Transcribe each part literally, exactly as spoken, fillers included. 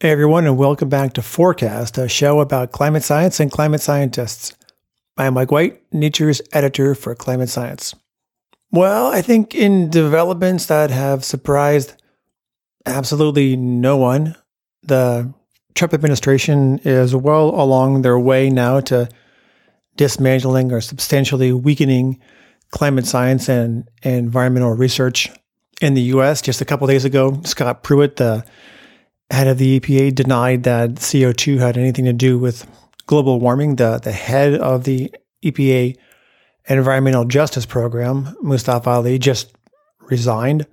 Hey everyone, and welcome back to Forecast, a show about climate science and climate scientists. I am Mike White, Nature's editor for Climate Science. Well, I think in developments that have surprised absolutely no one, the Trump administration is well along their way now to dismantling or substantially weakening climate science and, and environmental research in the U S. Just a couple of days ago, Scott Pruitt, the head of the E P A, denied that C O two had anything to do with global warming. The, the head of the E P A Environmental Justice Program, Mustafa Ali, just resigned.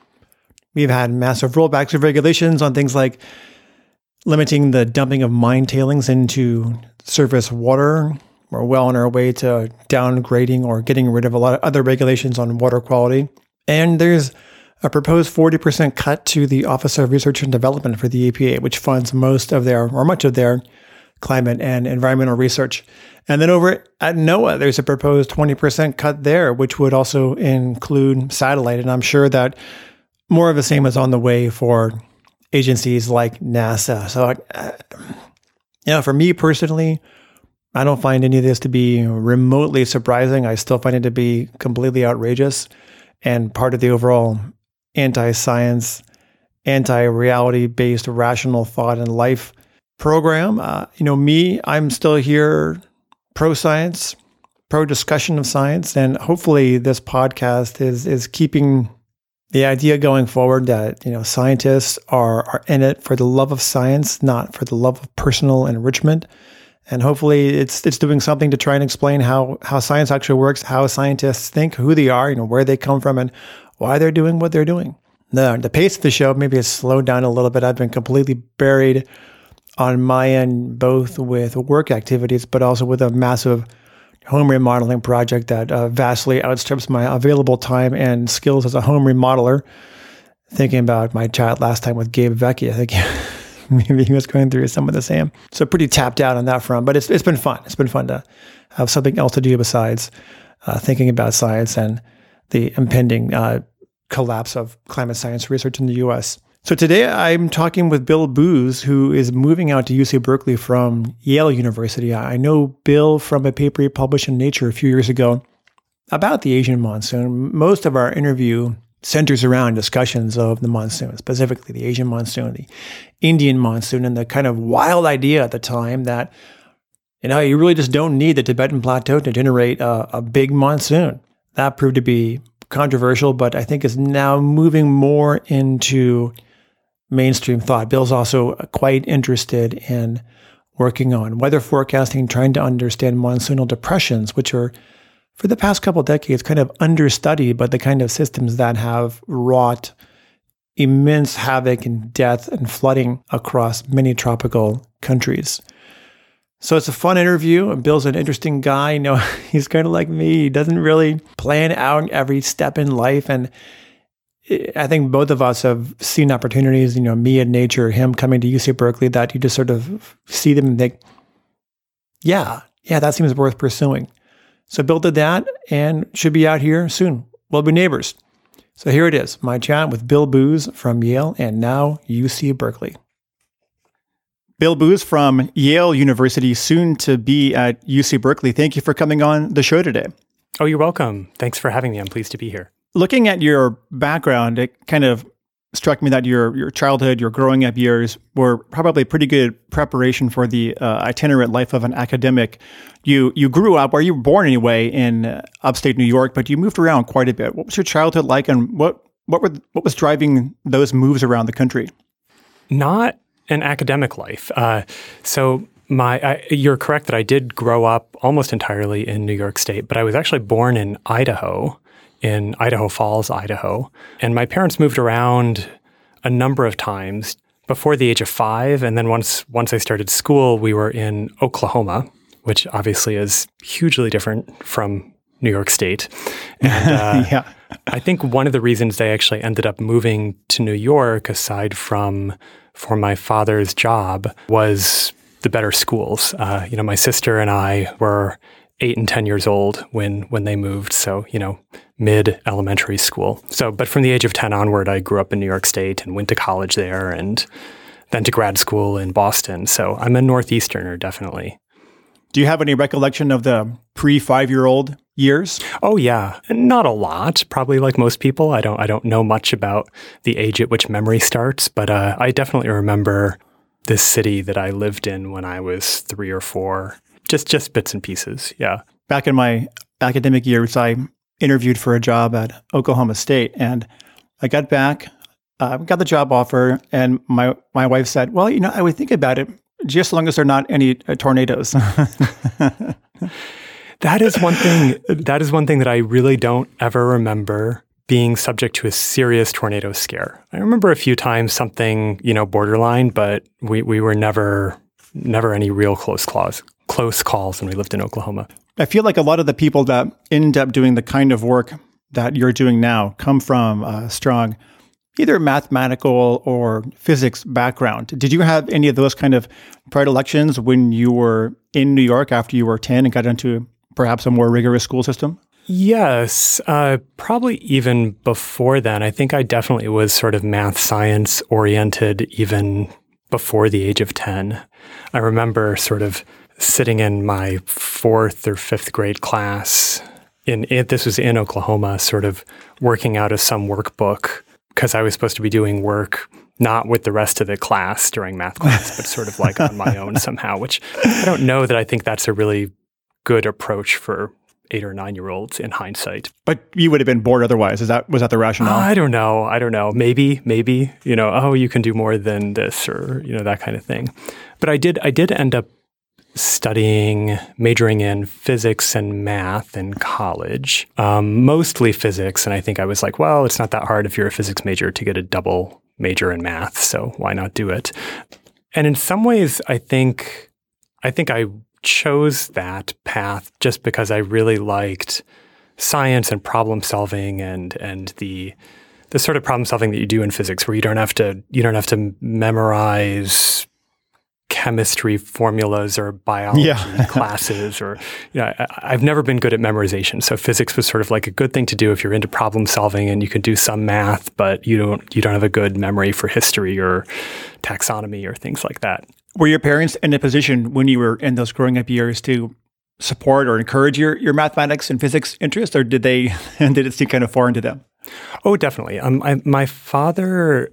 We've had massive rollbacks of regulations on things like limiting the dumping of mine tailings into surface water. We're well on our way to downgrading or getting rid of a lot of other regulations on water quality. And there's a proposed forty percent cut to the Office of Research and Development for the E P A, which funds most of their, or much of their, climate and environmental research. And then over at NOAA, there's a proposed twenty percent cut there, which would also include satellite. And I'm sure that more of the same is on the way for agencies like NASA. So, uh, you know, for me personally, I don't find any of this to be remotely surprising. I still find it to be completely outrageous and part of the overall anti-science, anti-reality-based rational thought and life program. Uh, you know, me, I'm still here pro-science, pro-discussion of science, and hopefully this podcast is is keeping the idea going forward that, you know, scientists are, are in it for the love of science, not for the love of personal enrichment. And hopefully it's it's doing something to try and explain how, how science actually works, how scientists think, who they are, you know, where they come from, and why they're doing what they're doing. The, the pace of the show maybe has slowed down a little bit. I've been completely buried on my end, both with work activities, but also with a massive home remodeling project that uh, vastly outstrips my available time and skills as a home remodeler. Thinking about my chat last time with Gabe Vecchi, I think maybe he was going through some of the same. So pretty tapped out on that front, but it's it's been fun. It's been fun to have something else to do besides uh, thinking about science and the impending uh, collapse of climate science research in the U S. So today I'm talking with Bill Boos, who is moving out to U C Berkeley from Yale University. I know Bill from a paper he published in Nature a few years ago about the Asian monsoon. Most of our interview centers around discussions of the monsoon, specifically the Asian monsoon, the Indian monsoon, and the kind of wild idea at the time that, you know, you really just don't need the Tibetan Plateau to generate a, a big monsoon. That proved to be controversial, but I think is now moving more into mainstream thought. Bill's also quite interested in working on weather forecasting, trying to understand monsoonal depressions, which are, for the past couple of decades, kind of understudied, but the kind of systems that have wrought immense havoc and death and flooding across many tropical countries. So it's a fun interview, and Bill's an interesting guy. You know, he's kind of like me. He doesn't really plan out every step in life. And I think both of us have seen opportunities, you know, me and Nature, him coming to U C Berkeley, that you just sort of see them and think, yeah, yeah, that seems worth pursuing. So Bill did that and should be out here soon. We'll be neighbors. So here it is, my chat with Bill Boos from Yale and now U C Berkeley. Bill Boos from Yale University, soon to be at U C Berkeley. Thank you for coming on the show today. Oh, you're welcome. Thanks for having me. I'm pleased to be here. Looking at your background, it kind of struck me that your your childhood, your growing up years were probably pretty good preparation for the uh, itinerant life of an academic. You you grew up, or you were born anyway, in uh, upstate New York, but you moved around quite a bit. What was your childhood like, and what what were what was driving those moves around the country? Not an academic life. Uh, so my I, you're correct that I did grow up almost entirely in New York State, but I was actually born in Idaho. in Idaho Falls, Idaho. And my parents moved around a number of times before the age of five. And then once once I started school, we were in Oklahoma, which obviously is hugely different from New York State. And uh, yeah. I think one of the reasons they actually ended up moving to New York, aside from for my father's job, was the better schools. Uh, you know, my sister and I were eight and ten years old when when they moved. So, you know, mid elementary school. So, but from the age of ten onward, I grew up in New York State and went to college there. And then to grad school in Boston. So I'm a Northeasterner, definitely. Do you have any recollection of the pre-five-year-old years? Oh yeah, not a lot. Probably like most people, I don't I don't know much about the age at which memory starts, but uh, I definitely remember this city that I lived in when I was three or four. Just just bits and pieces. Yeah. Back in my academic years, I interviewed for a job at Oklahoma State, and I got back, uh, got the job offer, and my my wife said, "Well, you know, I would think about it." Just as long as there are not any uh, tornadoes. That is one thing. That is one thing that I really don't ever remember being subject to a serious tornado scare. I remember a few times something, you know, borderline, but we, we were never never any real close calls close calls when we lived in Oklahoma. I feel like a lot of the people that end up doing the kind of work that you're doing now come from a strong either mathematical or physics background. Did you have any of those kind of predilections when you were in New York after you were ten and got into perhaps a more rigorous school system? Yes, uh, probably even before then. I think I definitely was sort of math science oriented even before the age of ten. I remember sort of sitting in my fourth or fifth grade class, in it, this was in Oklahoma, sort of working out of some workbook, because I was supposed to be doing work not with the rest of the class during math class, but sort of like on my own somehow, which I don't know that I think that's a really good approach for eight or nine-year-olds in hindsight. But you would have been bored otherwise. Is that was that the rationale? Uh, I don't know. I don't know. Maybe, maybe, you know, oh, you can do more than this, or, you know, that kind of thing. But I did, I did end up studying, majoring in physics and math in college, um, mostly physics. And I think I was like, well, it's not that hard if you're a physics major to get a double major in math, so why not do it? And in some ways, I think, I think I chose that path just because I really liked science and problem solving and and the the sort of problem solving that you do in physics, where you don't have to you don't have to memorize chemistry formulas or biology yeah. classes, or, you know, I, I've never been good at memorization. So physics was sort of like a good thing to do if you're into problem solving and you can do some math, but you don't, you don't have a good memory for history or taxonomy or things like that. Were your parents in a position when you were in those growing up years to support or encourage your, your mathematics and physics interest, or did they, did it seem kind of foreign to them? Oh, definitely. Um, I, my father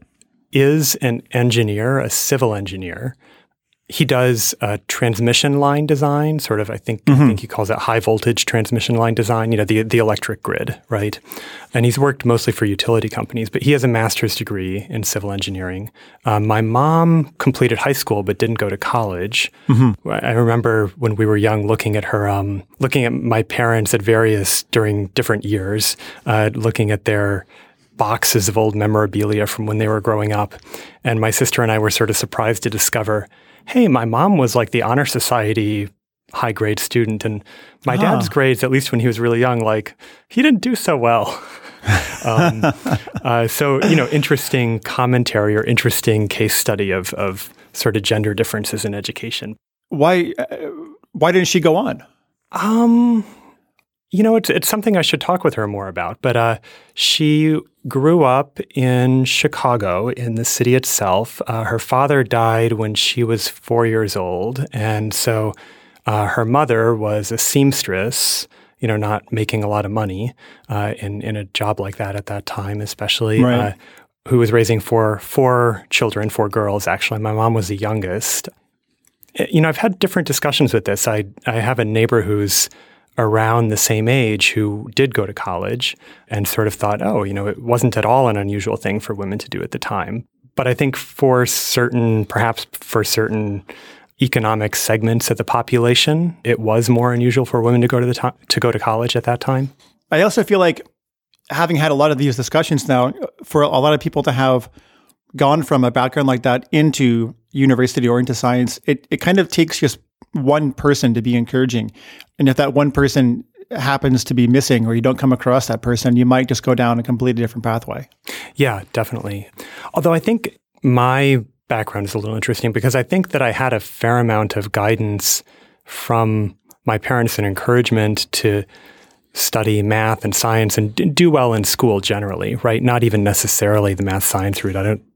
is an engineer, a civil engineer. He does uh, transmission line design, sort of, I think mm-hmm. I think he calls it high voltage transmission line design, you know, the the electric grid, right? And he's worked mostly for utility companies, but he has a master's degree in civil engineering. Um, my mom completed high school but didn't go to college. Mm-hmm. I remember when we were young looking at her, um, looking at my parents at various, during different years, uh, looking at their boxes of old memorabilia from when they were growing up. And my sister and I were sort of surprised to discover, hey, my mom was like the honor society high grade student, and my huh. dad's grades, at least when he was really young, like he didn't do so well. um, uh, so, you know, interesting commentary or interesting case study of of sort of gender differences in education. Why uh, why didn't she go on? Um, you know, it's it's something I should talk with her more about. But uh, she grew up in Chicago, in the city itself. Uh, her father died when she was four years old, and so uh, her mother was a seamstress, you know, not making a lot of money uh, in in a job like that at that time, especially. Right. Uh, who was raising four four children, four girls actually. My mom was the youngest. You know, I've had different discussions with this. I I have a neighbor who's around the same age who did go to college and sort of thought, oh, you know, it wasn't at all an unusual thing for women to do at the time. But I think for certain, perhaps for certain economic segments of the population, it was more unusual for women to go to the to, to go to college at that time. I also feel like, having had a lot of these discussions now, for a lot of people to have gone from a background like that into university or into science, it, it kind of takes just one person to be encouraging. And if that one person happens to be missing, or you don't come across that person, you might just go down a completely different pathway. Yeah, definitely. Although I think my background is a little interesting, because I think that I had a fair amount of guidance from my parents and encouragement to study math and science and do well in school generally, right? Not even necessarily the math science route. I don't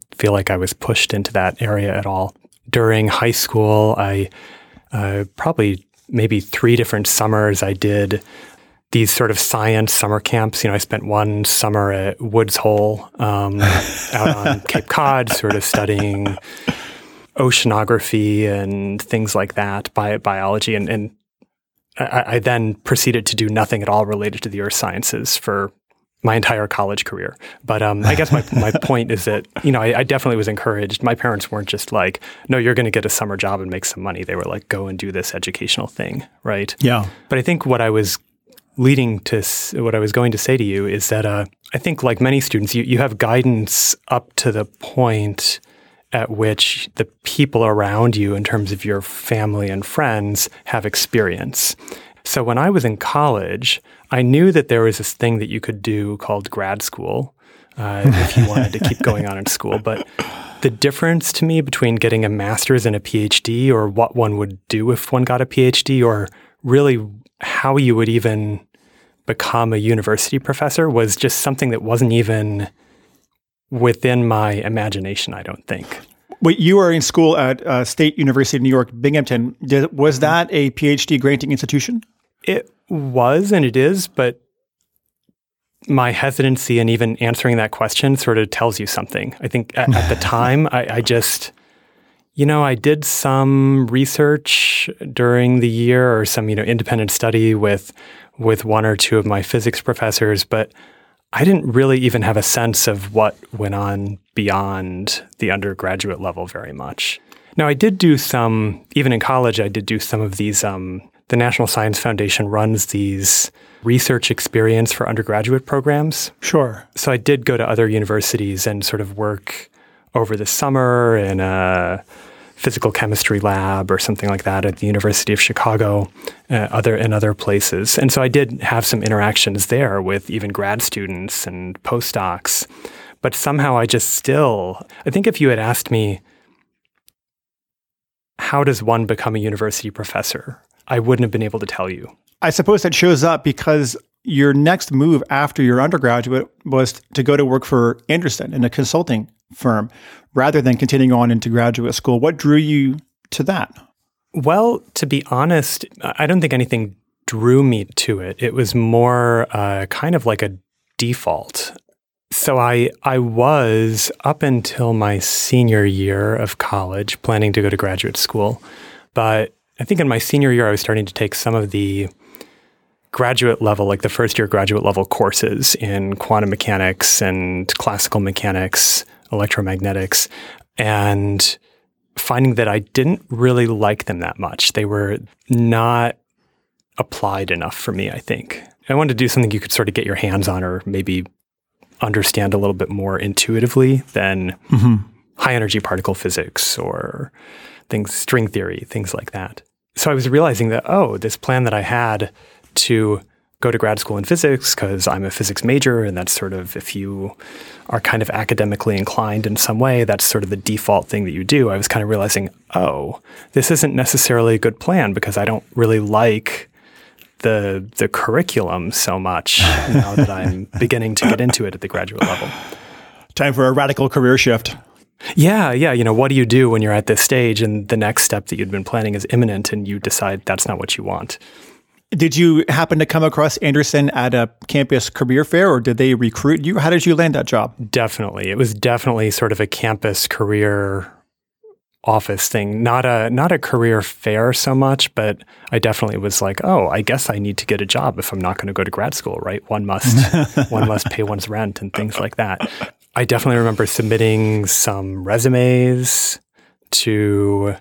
feel like I was pushed into that area at all. During high school, I uh, probably maybe three different summers I did these sort of science summer camps. You know, I spent one summer at Woods Hole um, out on Cape Cod, sort of studying oceanography and things like that, bi- biology. And, and I, I then proceeded to do nothing at all related to the earth sciences for my entire college career. But um, I guess my, my point is that, you know, I, I definitely was encouraged. My parents weren't just like, no, you're going to get a summer job and make some money. They were like, go and do this educational thing, right? Yeah. But I think what I was leading to, what I was going to say to you is that uh, I think like many students, you, you have guidance up to the point at which the people around you in terms of your family and friends have experience. So when I was in college, I knew that there was this thing that you could do called grad school uh, if you wanted to keep going on in school. But the difference to me between getting a master's and a PhD, or what one would do if one got a PhD, or really how you would even become a university professor, was just something that wasn't even within my imagination, I don't think. Wait, you were in school at uh, State University of New York, Binghamton. Did, was that a PhD granting institution? It was, and it is, but my hesitancy in even answering that question sort of tells you something. I think at, at the time, I, I just, you know, I did some research during the year, or some, you know, independent study with with one or two of my physics professors, but I didn't really even have a sense of what went on beyond the undergraduate level very much. Now, I did do some, even in college, I did do some of these, um, the National Science Foundation runs these research experience for undergraduate programs. Sure. So I did go to other universities and sort of work over the summer in a physical chemistry lab or something like that at the University of Chicago, uh, other and other places. And so I did have some interactions there with even grad students and postdocs. But somehow I just still, I think if you had asked me, how does one become a university professor? I wouldn't have been able to tell you. I suppose that shows up because your next move after your undergraduate was to go to work for Andersen in a consulting firm rather than continuing on into graduate school. What drew you to that? Well, to be honest, I don't think anything drew me to it. It was more uh, kind of like a default. So I I was, up until my senior year of college, planning to go to graduate school. But I think in my senior year, I was starting to take some of the graduate level, like the first year graduate level courses in quantum mechanics and classical mechanics, electromagnetics, and finding that I didn't really like them that much. They were not applied enough for me, I think. I wanted to do something you could sort of get your hands on, or maybe understand a little bit more intuitively than mm-hmm. high energy particle physics or things, string theory, things like that. So I was realizing that, oh, this plan that I had to go to grad school in physics, because I'm a physics major, and that's sort of, if you are kind of academically inclined in some way, that's sort of the default thing that you do. I was kind of realizing, oh, this isn't necessarily a good plan, because I don't really like the the curriculum so much now that I'm beginning to get into it at the graduate level. Time for a radical career shift. Yeah, yeah. You know, what do you do when you're at this stage and the next step that you'd been planning is imminent and you decide that's not what you want? Did you happen to come across Andersen at a campus career fair, or did they recruit you? How did you land that job? Definitely. It was definitely sort of a campus career office thing, not a not a career fair so much, but I definitely was like, oh, I guess I need to get a job if I'm not going to go to grad school, right? One must one must pay one's rent and things like that. I definitely remember submitting some resumes to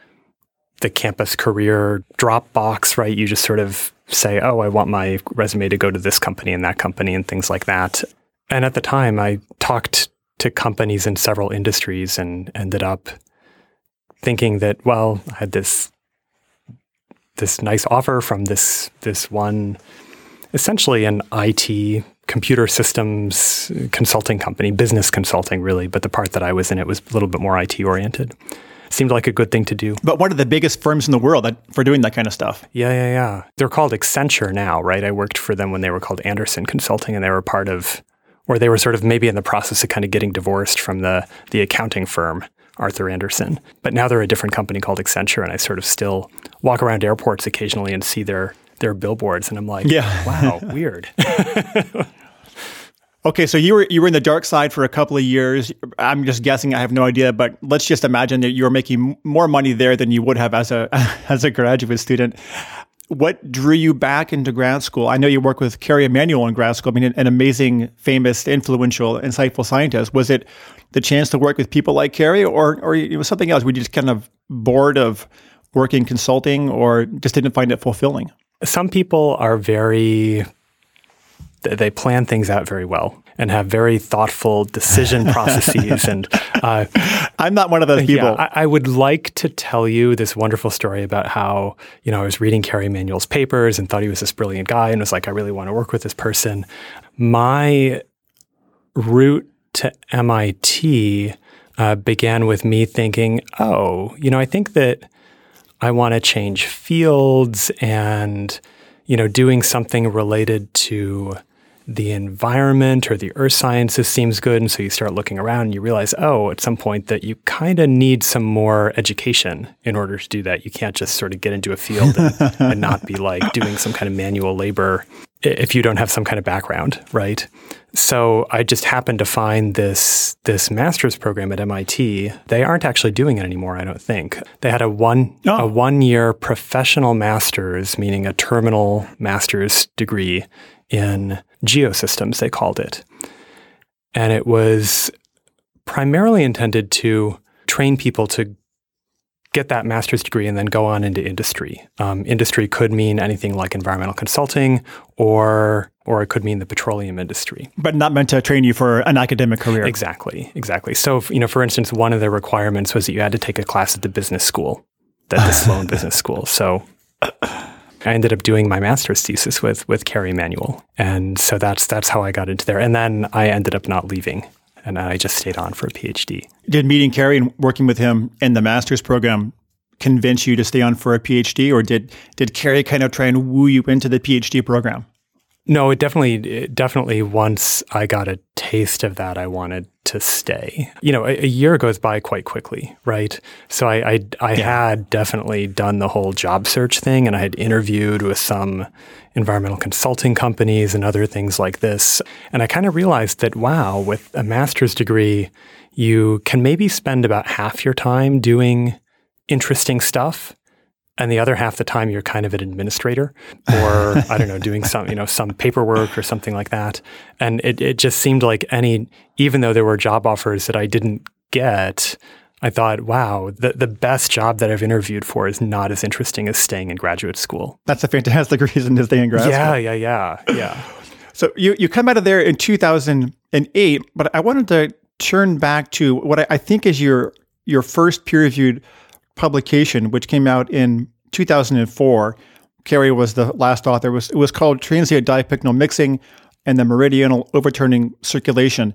the campus career Dropbox, right? You just sort of say, oh, I want my resume to go to this company and that company and things like that. And at the time, I talked to companies in several industries and ended up thinking that, well, I had this this nice offer from this this one, essentially an I T computer systems consulting company, business consulting really, but the part that I was in, it was a little bit more I T oriented. Seemed like a good thing to do. But one of the biggest firms in the world that, for doing that kind of stuff. Yeah, yeah, yeah. They're called Accenture now, right? I worked for them when they were called Andersen Consulting, and they were part of or they were sort of maybe in the process of kind of getting divorced from the the accounting firm, Arthur Andersen. But now they're a different company called Accenture, and I sort of still walk around airports occasionally and see their their billboards, and I'm like, yeah. wow, weird. Okay, so you were you were in the dark side for a couple of years. I'm just guessing, I have no idea, but let's just imagine that you were making more money there than you would have as a as a graduate student. What drew you back into grad school? I know you worked with Kerry Emanuel in grad school. I mean, an amazing, famous, influential, insightful scientist. Was it the chance to work with people like Kerry, or or it was something else? Were you just kind of bored of working consulting, or just didn't find it fulfilling? Some people are very... They plan things out very well and have very thoughtful decision processes. And uh, I'm not one of those people. Yeah, I, I would like to tell you this wonderful story about how, you know, I was reading Kerry Emanuel's papers and thought he was this brilliant guy and was like, I really want to work with this person. My route to M I T uh, began with me thinking, oh, you know, I think that I want to change fields and, you know, doing something related to the environment or the earth sciences seems good. And so you start looking around and you realize, oh, at some point that you kind of need some more education in order to do that. You can't just sort of get into a field and, and not be like doing some kind of manual labor if you don't have some kind of background, right? So I just happened to find this this master's program at M I T. They aren't actually doing it anymore, I don't think. They had a one oh. a one-year professional master's, meaning a terminal master's degree in geosystems, they called it. And it was primarily intended to train people to get that master's degree and then go on into industry. Um, industry could mean anything like environmental consulting, or or it could mean the petroleum industry. But not meant to train you for an academic career. Exactly, exactly. So, you know, for instance, one of the requirements was that you had to take a class at the business school, at the Sloan Business School. So I ended up doing my master's thesis with with Kerry Emanuel. And so that's that's how I got into there. And then I ended up not leaving. And I just stayed on for a PhD. Did meeting Kerry and working with him in the master's program convince you to stay on for a PhD, or did did Kerry kind of try and woo you into the PhD program? No, it definitely, it definitely once I got a taste of that, I wanted to stay. You know, a, a year goes by quite quickly, right? So I I, I yeah. had definitely done the whole job search thing, and I had interviewed with some environmental consulting companies and other things like this. And I kind of realized that, wow, with a master's degree, you can maybe spend about half your time doing interesting stuff, and the other half the time you're kind of an administrator, or I don't know, doing some, you know, some paperwork or something like that. And it, it just seemed like any, even though there were job offers that I didn't get, I thought, wow, the, the best job that I've interviewed for is not as interesting as staying in graduate school. That's a fantastic reason to stay in grad yeah, school. Yeah, yeah, yeah, yeah. So you, you come out of there in two thousand eight, but I wanted to turn back to what I, I think is your your first peer-reviewed publication, which came out in two thousand four. Kerry was the last author. It was, it was called Transient Diapycnal Mixing and the Meridional Overturning Circulation.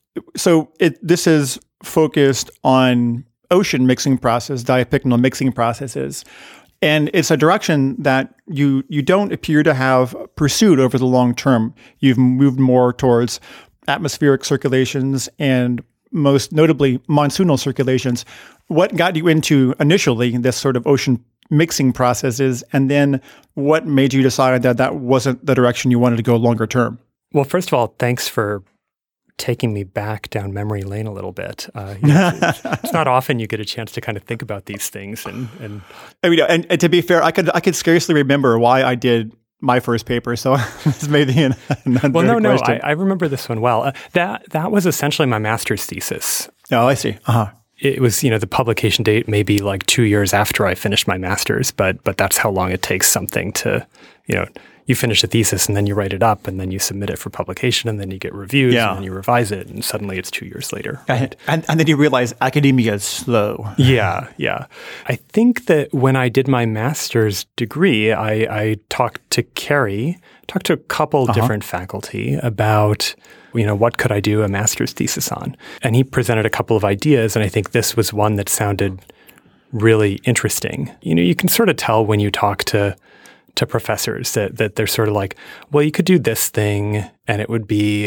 So it, this is focused on ocean mixing process, diapycnal mixing processes. And it's a direction that you you don't appear to have pursued over the long term. You've moved more towards atmospheric circulations and most notably monsoonal circulations. What got you into initially this sort of ocean mixing processes, and then what made you decide that that wasn't the direction you wanted to go longer term? Well, first of all, thanks for taking me back down memory lane a little bit. Uh, you know, it's, it's not often you get a chance to kind of think about these things. And, and I mean, and, and to be fair, I could I could scarcely remember why I did my first paper, so this may be an, an well, no, no, question. I, I remember this one well. Uh, that that was essentially my master's thesis. Oh, I see. Uh-huh. It was, you know, the publication date maybe like two years after I finished my master's, but but that's how long it takes something to, you know, you finish a thesis and then you write it up and then you submit it for publication and then you get reviews yeah. and then you revise it and suddenly it's two years later. Right? And, and then you realize academia is slow. Yeah, yeah. I think that when I did my master's degree, I, I talked to Kerry, talked to a couple uh-huh. different faculty about, you know, what could I do a master's thesis on? And he presented a couple of ideas, and I think this was one that sounded really interesting. You know, you can sort of tell when you talk to to professors that that they're sort of like, well, you could do this thing and it would be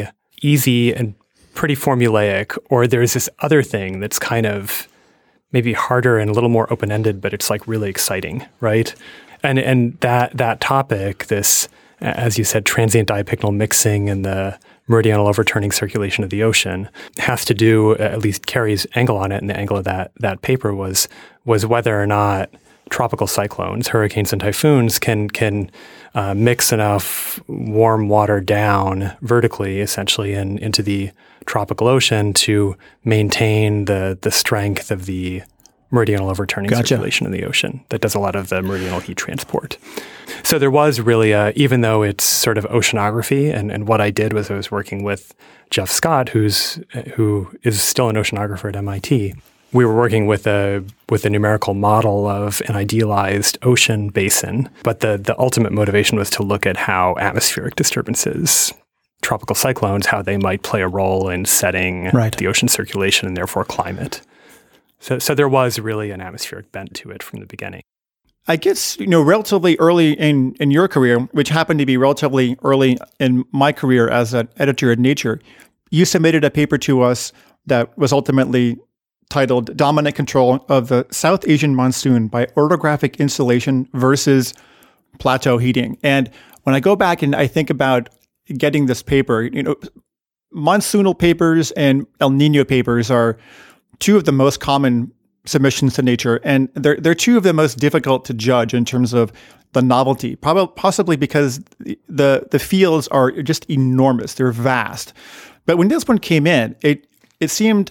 easy and pretty formulaic, or there's this other thing that's kind of maybe harder and a little more open-ended, but it's like really exciting, right? And and that that topic, this, as you said, transient diapycnal mixing and the meridional overturning circulation of the ocean, has to do, at least Carey's angle on it, and the angle of that that paper was was whether or not tropical cyclones, hurricanes and typhoons can can uh, mix enough warm water down vertically, essentially, in, into the tropical ocean to maintain the the strength of the meridional overturning Gotcha. circulation in the ocean that does a lot of the meridional heat transport. So there was really a, even though it's sort of oceanography, and, and what I did was I was working with Jeff Scott, who's who is still an oceanographer at M I T. We were working with a with a numerical model of an idealized ocean basin, but the the ultimate motivation was to look at how atmospheric disturbances, tropical cyclones, how they might play a role in setting Right. the ocean circulation and therefore climate. So, so there was really an atmospheric bent to it from the beginning. I guess, you know, relatively early in, in your career, which happened to be relatively early in my career as an editor at Nature, you submitted a paper to us that was ultimately titled Dominant Control of the South Asian Monsoon by Orographic Insulation versus Plateau Heating. And when I go back and I think about getting this paper, you know, monsoonal papers and El Nino papers are two of the most common submissions to Nature, and they're they're two of the most difficult to judge in terms of the novelty, probably possibly because the the fields are just enormous, they're vast. But when this one came in, it it seemed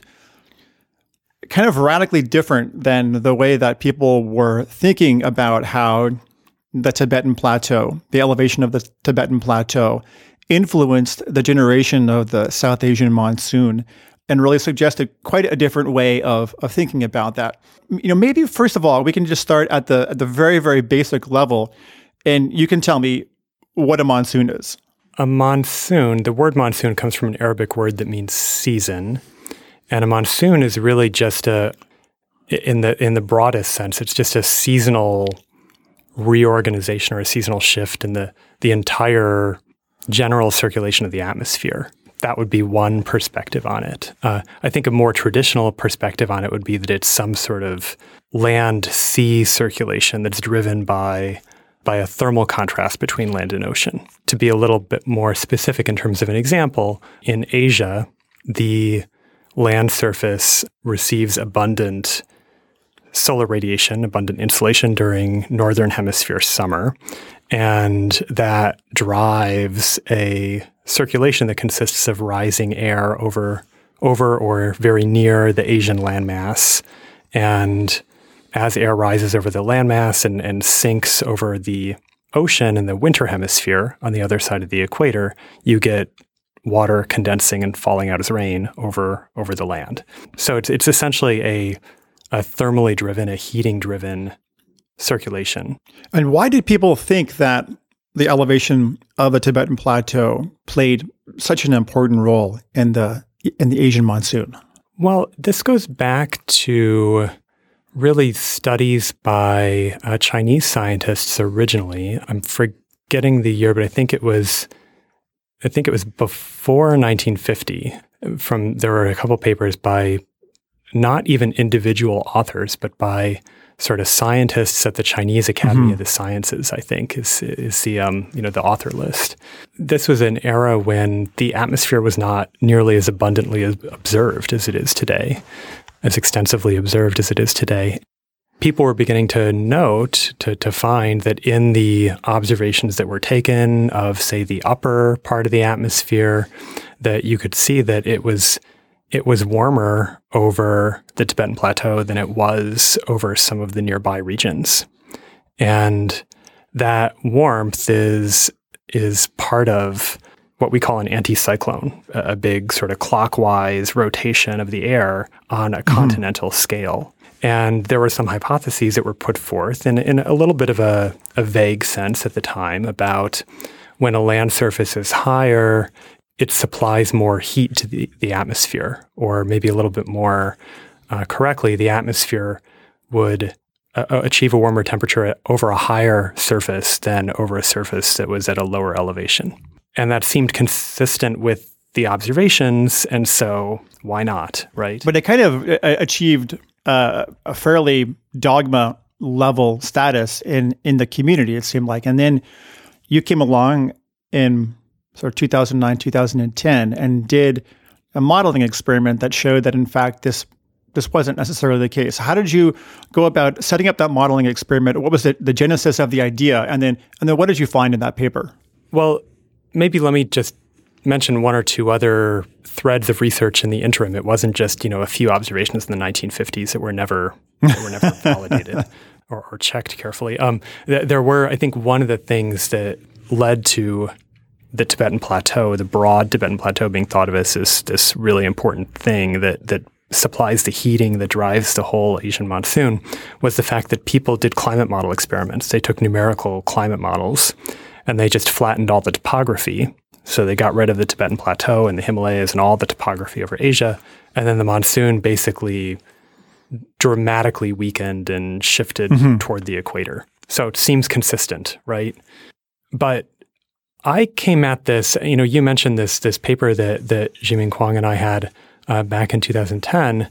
kind of radically different than the way that people were thinking about how the Tibetan Plateau, the elevation of the Tibetan Plateau, influenced the generation of the South Asian monsoon, and really suggested quite a different way of, of thinking about that. You know, maybe first of all, we can just start at the at the very, very basic level, and you can tell me what a monsoon is. A monsoon, the word monsoon comes from an Arabic word that means season. And a monsoon is really just a, in the in the broadest sense, it's just a seasonal reorganization or a seasonal shift in the the entire general circulation of the atmosphere. That would be one perspective on it. Uh, I think a more traditional perspective on it would be that it's some sort of land-sea circulation that's driven by by a thermal contrast between land and ocean. To be a little bit more specific in terms of an example, in Asia, the land surface receives abundant solar radiation, abundant insolation during northern hemisphere summer, and that drives a circulation that consists of rising air over over or very near the Asian landmass. And as air rises over the landmass and, and sinks over the ocean in the winter hemisphere on the other side of the equator, you get water condensing and falling out as rain over over the land. So it's it's essentially a a thermally driven, a heating driven circulation. And why did people think that the elevation of the Tibetan Plateau played such an important role in the in the Asian monsoon? Well, this goes back to really studies by uh, Chinese scientists originally. I'm forgetting the year, but I think it was I think it was before nineteen fifty. From there were a couple papers by not even individual authors, but by sort of scientists at the Chinese Academy mm-hmm. of the Sciences, I think, is is the um, you know the author list. This was an era when the atmosphere was not nearly as abundantly observed as it is today, as extensively observed as it is today. People were beginning to note, to, to find that in the observations that were taken of, say, the upper part of the atmosphere, that you could see that it was it was warmer over the Tibetan Plateau than it was over some of the nearby regions. And that warmth is is part of what we call an anticyclone, a big sort of clockwise rotation of the air on a mm-hmm. continental scale. And there were some hypotheses that were put forth in, in a little bit of a, a vague sense at the time about when a land surface is higher, it supplies more heat to the, the atmosphere, or maybe a little bit more uh, correctly, the atmosphere would uh, achieve a warmer temperature at, over a higher surface than over a surface that was at a lower elevation. And that seemed consistent with the observations, and so why not, right? But it kind of uh, achieved uh, a fairly dogma level status in, in the community, it seemed like. And then you came along in sort of two thousand nine, two thousand ten and did a modeling experiment that showed that, in fact, this this wasn't necessarily the case. How did you go about setting up that modeling experiment? What was the, the genesis of the idea? And then and then what did you find in that paper? Well, maybe let me just mention one or two other threads of research in the interim. It wasn't just, you know, a few observations in the nineteen fifties that were never that were never validated or, or checked carefully. Um, th- there were, I think, one of the things that led to the Tibetan Plateau, the broad Tibetan Plateau, being thought of as this, this really important thing that that supplies the heating that drives the whole Asian monsoon, was the fact that people did climate model experiments. They took numerical climate models and they just flattened all the topography. So they got rid of the Tibetan Plateau and the Himalayas and all the topography over Asia. And then the monsoon basically dramatically weakened and shifted mm-hmm. toward the equator. So it seems consistent, right? But I came at this, you know, you mentioned this this paper that, that Zhiming Kwang and I had uh, back in two thousand ten,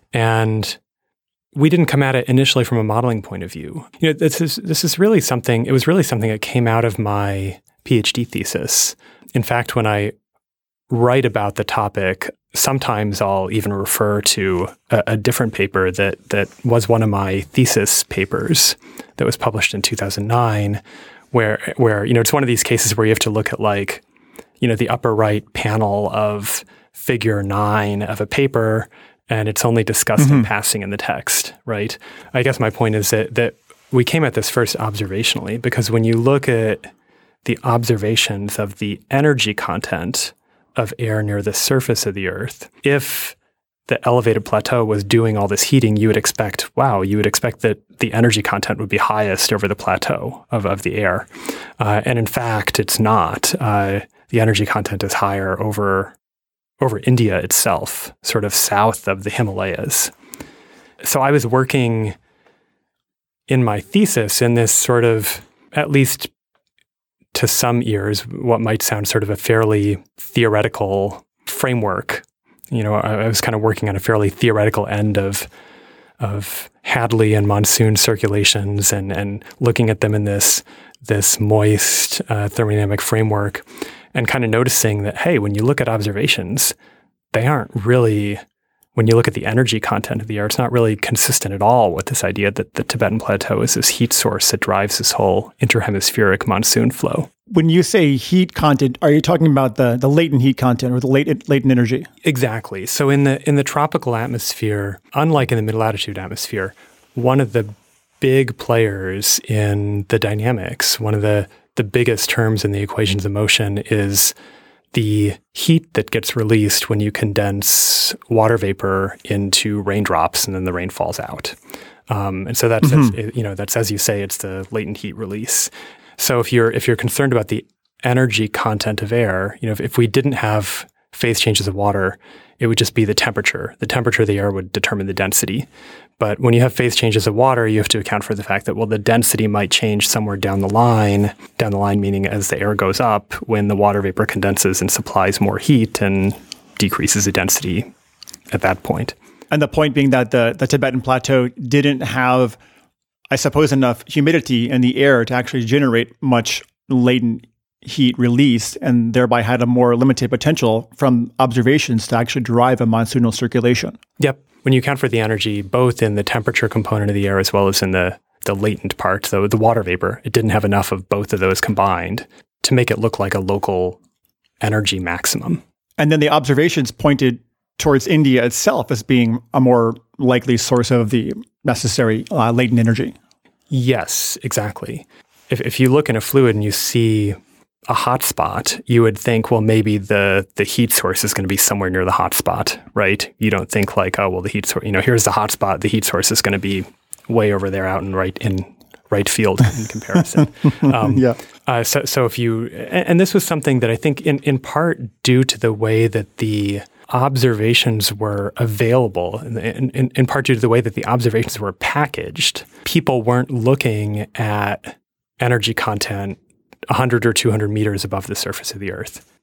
and we didn't come at it initially from a modeling point of view. You know, this is this is really something, it was really something that came out of my PhD thesis. In fact, when I write about the topic, sometimes I'll even refer to a, a different paper that that was one of my thesis papers that was published in two thousand nine, where where you know it's one of these cases where you have to look at, like, you know, the upper right panel of figure nine of a paper, and it's only discussed mm-hmm. in passing in the text, right? I guess my point is that that we came at this first observationally, because when you look at the observations of the energy content of air near the surface of the Earth, if the elevated plateau was doing all this heating, you would expect, wow, you would expect that the energy content would be highest over the plateau of, of the air. Uh, and in fact, it's not. Uh, the energy content is higher over, over India itself, sort of south of the Himalayas. So I was working in my thesis in this sort of, at least to some ears, what might sound sort of a fairly theoretical framework. You know, I, I was kind of working on a fairly theoretical end of of Hadley and monsoon circulations, and and looking at them in this this moist uh, thermodynamic framework, and kind of noticing that, hey, when you look at observations, they aren't really, when you look at the energy content of the air, it's not really consistent at all with this idea that the Tibetan Plateau is this heat source that drives this whole interhemispheric monsoon flow. When you say heat content, are you talking about the, the latent heat content or the latent latent energy? Exactly. So in the in the tropical atmosphere, unlike in the mid-latitude atmosphere, one of the big players in the dynamics, one of the, the biggest terms in the equations of motion, is the heat that gets released when you condense water vapor into raindrops and then the rain falls out. Um, and so that's, mm-hmm. that's, you know, that's, as you say, it's the latent heat release. So if you're if you're concerned about the energy content of air, you know, if, if we didn't have phase changes of water, it would just be the temperature. The temperature of the air would determine the density. But when you have phase changes of water, you have to account for the fact that, well, the density might change somewhere down the line, down the line meaning as the air goes up, when the water vapor condenses and supplies more heat and decreases the density at that point. And the point being that the, the Tibetan Plateau didn't have, I suppose, enough humidity in the air to actually generate much latent heat release, and thereby had a more limited potential from observations to actually drive a monsoonal circulation. Yep. When you account for the energy, both in the temperature component of the air as well as in the, the latent part, so the water vapor, it didn't have enough of both of those combined to make it look like a local energy maximum. And then the observations pointed towards India itself as being a more likely source of the necessary uh, latent energy. Yes, exactly. If if you look in a fluid and you see a hot spot, you would think, well, maybe the the heat source is going to be somewhere near the hot spot, right? You don't think like, oh, well, the heat source, you know, here's the hot spot. The heat source is going to be way over there out in right in right field in comparison. Um, yeah. Uh, so so if you, and, and this was something that I think in, in part due to the way that the observations were available, in, in, in part due to the way that the observations were packaged, people weren't looking at energy content one hundred or two hundred meters above the surface of the Earth.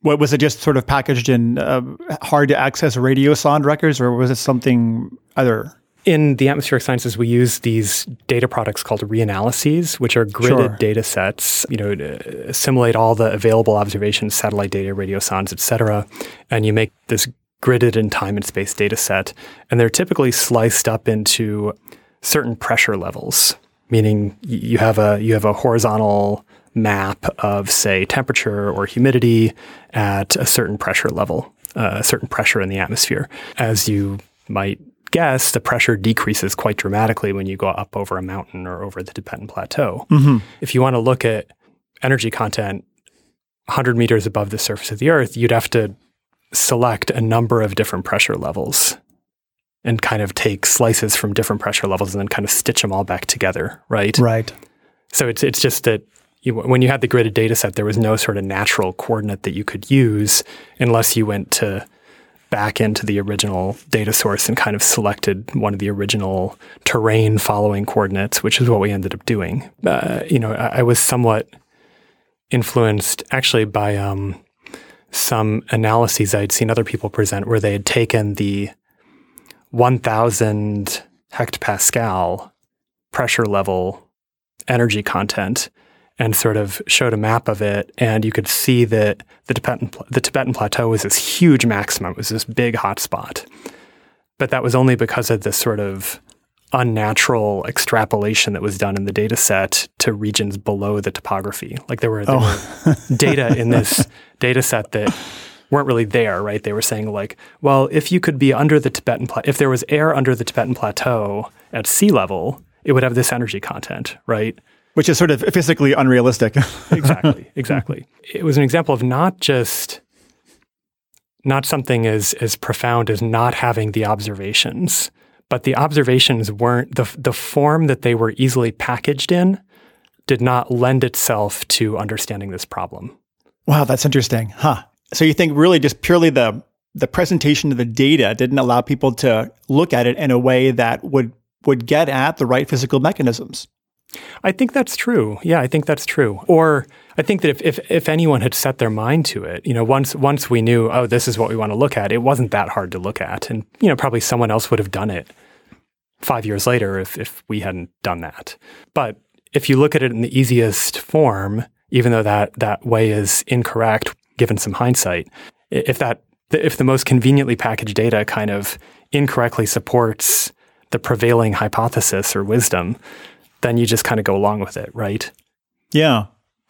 What was it? Just sort of packaged in uh, hard to access radiosonde records, or was it something other? In the atmospheric sciences, we use these data products called reanalyses, which are gridded Sure. data sets, you know, to assimilate all the available observations, satellite data, radiosondes, et cetera. And you make this gridded in time and space data set. And they're typically sliced up into certain pressure levels, meaning you have a you have a horizontal map of, say, temperature or humidity at a certain pressure level, uh, a certain pressure in the atmosphere. As you might guess, the pressure decreases quite dramatically when you go up over a mountain or over the Tibetan Plateau. Mm-hmm. If you want to look at energy content one hundred meters above the surface of the Earth, you'd have to select a number of different pressure levels and kind of take slices from different pressure levels and then kind of stitch them all back together, right? Right. So it's it's just that you, when you had the gridded data set, there was no sort of natural coordinate that you could use unless you went to back into the original data source and kind of selected one of the original terrain following coordinates, which is what we ended up doing. Uh, you know, I, I was somewhat influenced actually by um, some analyses I'd seen other people present where they had taken the one thousand hectopascal pressure level energy content and sort of showed a map of it, and you could see that the Tibetan the Tibetan Plateau was this huge maximum. It was this big hotspot. But that was only because of this sort of unnatural extrapolation that was done in the data set to regions below the topography. Like there were, there Oh. were data in this data set that weren't really there, right? They were saying like, well, if you could be under the Tibetan Plateau, if there was air under the Tibetan Plateau at sea level, it would have this energy content, right? Which is sort of physically unrealistic. Exactly, exactly. It was an example of not just, not something as as profound as not having the observations, but the observations weren't, the the form that they were easily packaged in did not lend itself to understanding this problem. Wow, that's interesting. Huh. So you think really just purely the the presentation of the data didn't allow people to look at it in a way that would would get at the right physical mechanisms? I think that's true. Yeah, I think that's true. Or I think that if, if if anyone had set their mind to it, you know, once once we knew, oh, this is what we want to look at, it wasn't that hard to look at. And, you know, probably someone else would have done it five years later if if we hadn't done that. But if you look at it in the easiest form, even though that that way is incorrect, given some hindsight, if that if the most conveniently packaged data kind of incorrectly supports the prevailing hypothesis or wisdom, then you just kind of go along with it, right? Yeah.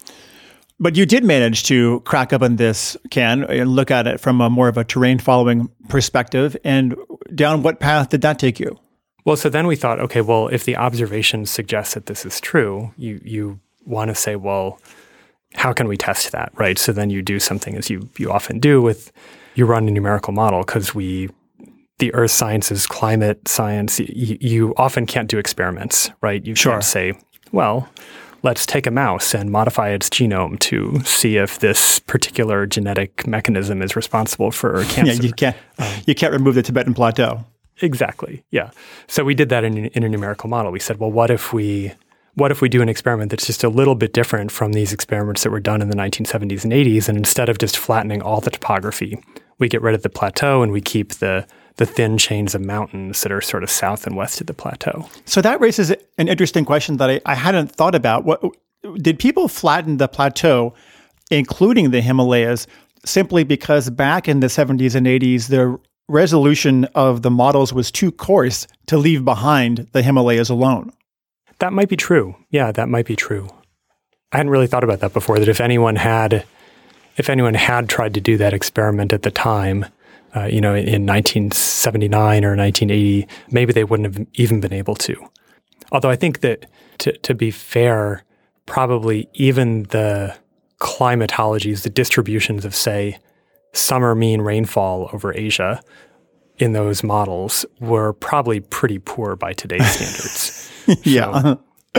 But you did manage to crack open this can and look at it from a more of a terrain following perspective. And down what path did that take you? Well, so then we thought, okay, well, if the observations suggest that this is true, you you want to say, well, how can we test that, right? So then you do something as you you often do with, you run a numerical model because we, the earth sciences, climate science, you, you often can't do experiments, right? You Sure. can't say, well, let's take a mouse and modify its genome to see if this particular genetic mechanism is responsible for cancer. Yeah, you can't um, you can't remove the Tibetan Plateau. Exactly. Yeah. So we did that in, in a numerical model. We said, well, what if we what if we do an experiment that's just a little bit different from these experiments that were done in the nineteen seventies and eighties, and instead of just flattening all the topography, we get rid of the plateau and we keep the the thin chains of mountains that are sort of south and west of the plateau. So that raises an interesting question that I, I hadn't thought about. What did people flatten the plateau, including the Himalayas, simply because back in the seventies and eighties, the resolution of the models was too coarse to leave behind the Himalayas alone? That might be true. Yeah, that might be true. I hadn't really thought about that before, that if anyone had if anyone had tried to do that experiment at the time, uh, you know, in, in nineteen seventy-nine or nineteen eighty, maybe they wouldn't have even been able to. Although I think that, to, to be fair, probably even the climatologies, the distributions of, say, summer mean rainfall over Asia in those models were probably pretty poor by today's standards. Yeah. So,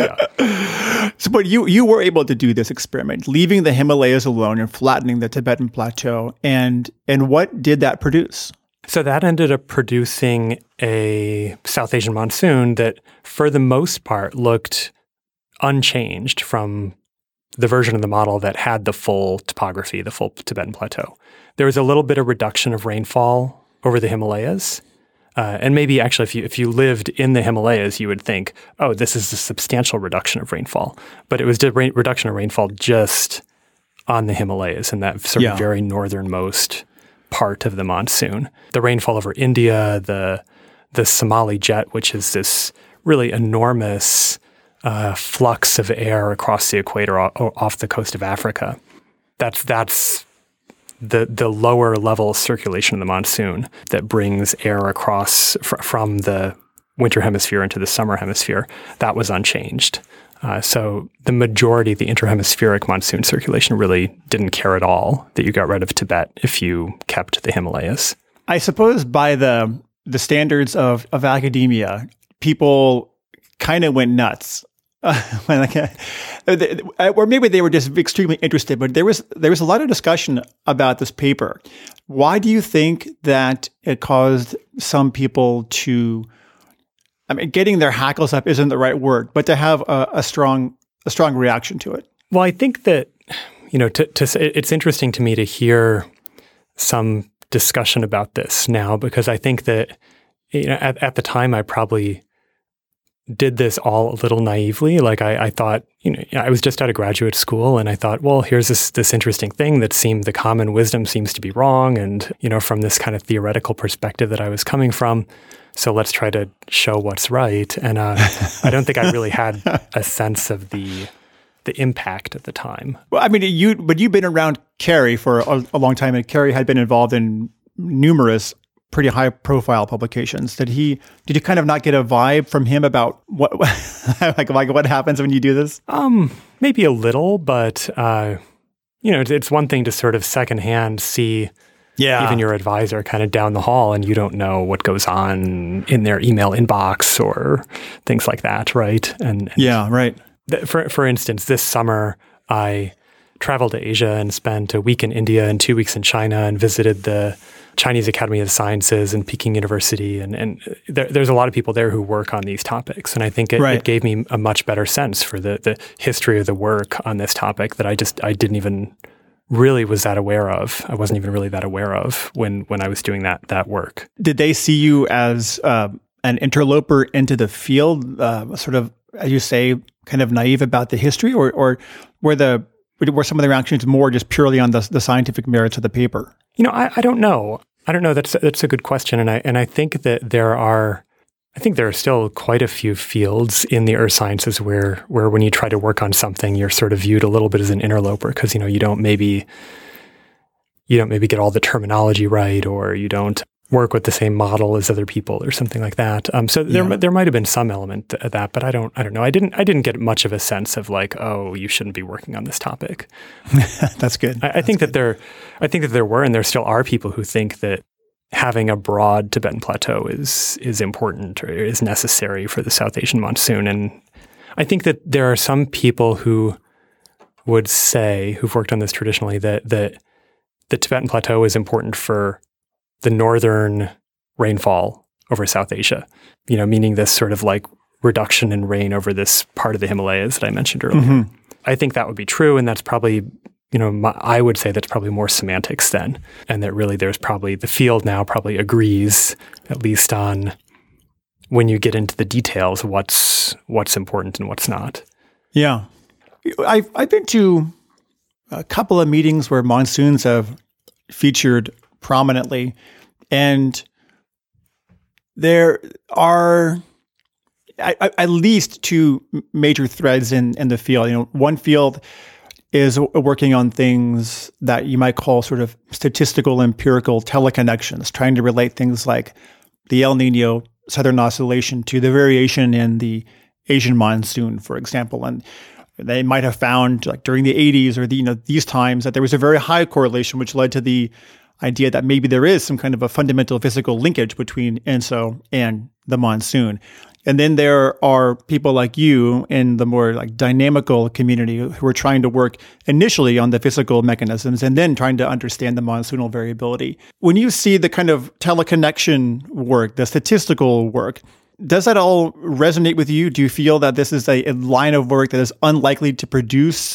yeah. So, but you you were able to do this experiment, leaving the Himalayas alone and flattening the Tibetan Plateau. And and what did that produce? So that ended up producing a South Asian monsoon that, for the most part, looked unchanged from the version of the model that had the full topography, the full Tibetan Plateau. There was a little bit of reduction of rainfall over the Himalayas. Uh, and maybe actually if you if you lived in the Himalayas, you would think, oh, this is a substantial reduction of rainfall. But it was a ra- reduction of rainfall just on the Himalayas in that sort yeah. of very northernmost part of the monsoon. The rainfall over India, the the Somali jet, which is this really enormous uh, flux of air across the equator o- off the coast of Africa. That's that's the the lower level circulation of the monsoon that brings air across fr- from the winter hemisphere into the summer hemisphere. That was unchanged. Uh, so the majority of the interhemispheric monsoon circulation really didn't care at all that you got rid of Tibet if you kept the Himalayas. I suppose by the the standards of, of academia, people kind of went nuts. Uh, when like, uh, or maybe they were just extremely interested, but there was there was a lot of discussion about this paper. Why do you think that it caused some people to, I mean, getting their hackles up isn't the right word, but to have a, a strong a strong reaction to it? Well, I think that, you know, to, to it's interesting to me to hear some discussion about this now, because I think that, you know, at, at the time I probably did this all a little naively. Like I, I thought, you know, I was just out of graduate school and I thought, well, here's this this interesting thing that seemed, the common wisdom seems to be wrong. And, you know, from this kind of theoretical perspective that I was coming from, so let's try to show what's right. And uh, I don't think I really had a sense of the the impact at the time. Well, I mean, you, but you've been around Kerry for a, a long time, and Kerry had been involved in numerous pretty high profile publications. Did he, did you kind of not get a vibe from him about what, like, like what happens when you do this? Um, maybe a little, but, uh, you know, it's, it's one thing to sort of secondhand see yeah. even your advisor kind of down the hall and you don't know what goes on in their email inbox or things like that. Right. And, and yeah, right. Th- for, for instance, this summer I traveled to Asia and spent a week in India and two weeks in China and visited the Chinese Academy of Sciences and Peking University. And, and there, there's a lot of people there who work on these topics. And I think it, right. it gave me a much better sense for the, the history of the work on this topic that I just, I didn't even really was that aware of. I wasn't even really that aware of when, when I was doing that, that work. Did they see you as uh, an interloper into the field, uh, sort of, as you say, kind of naive about the history, or, or were the, were some of the reactions more just purely on the, the scientific merits of the paper? You know, I, I don't know. I don't know. That's that's a good question, and I and I think that there are, I think there are still quite a few fields in the earth sciences where where when you try to work on something, you're sort of viewed a little bit as an interloper because you know you don't maybe you don't maybe get all the terminology right, or you don't work with the same model as other people, or something like that. Um, so there yeah. there might have been some element of that, but I don't I don't know. I didn't I didn't get much of a sense of like, oh, you shouldn't be working on this topic. That's good. I, I That's think good. that there, I think that there were, and there still are people who think that having a broad Tibetan Plateau is is important or is necessary for the South Asian monsoon. And I think that there are some people who would say, who've worked on this traditionally, that that the Tibetan Plateau is important for the northern rainfall over South Asia. You know, meaning this sort of like reduction in rain over this part of the Himalayas that I mentioned earlier. Mm-hmm. I think that would be true, and that's probably, you know, my, I would say that's probably more semantics then, and that really there's probably, the field now probably agrees, at least on when you get into the details, what's what's important and what's not. Yeah. I've, I've been to a couple of meetings where monsoons have featured prominently, and there are I, I, at least two major threads in, in the field. You know, one field is working on things that you might call sort of statistical empirical teleconnections, trying to relate things like the El Nino Southern Oscillation to the variation in the Asian monsoon, for example. And they might have found, like during the eighties or the, you know, these times, that there was a very high correlation, which led to the idea that maybe there is some kind of a fundamental physical linkage between E N S O and the monsoon. And then there are people like you in the more like dynamical community who are trying to work initially on the physical mechanisms and then trying to understand the monsoonal variability. When you see the kind of teleconnection work, the statistical work, does that all resonate with you? Do you feel that this is a, a line of work that is unlikely to produce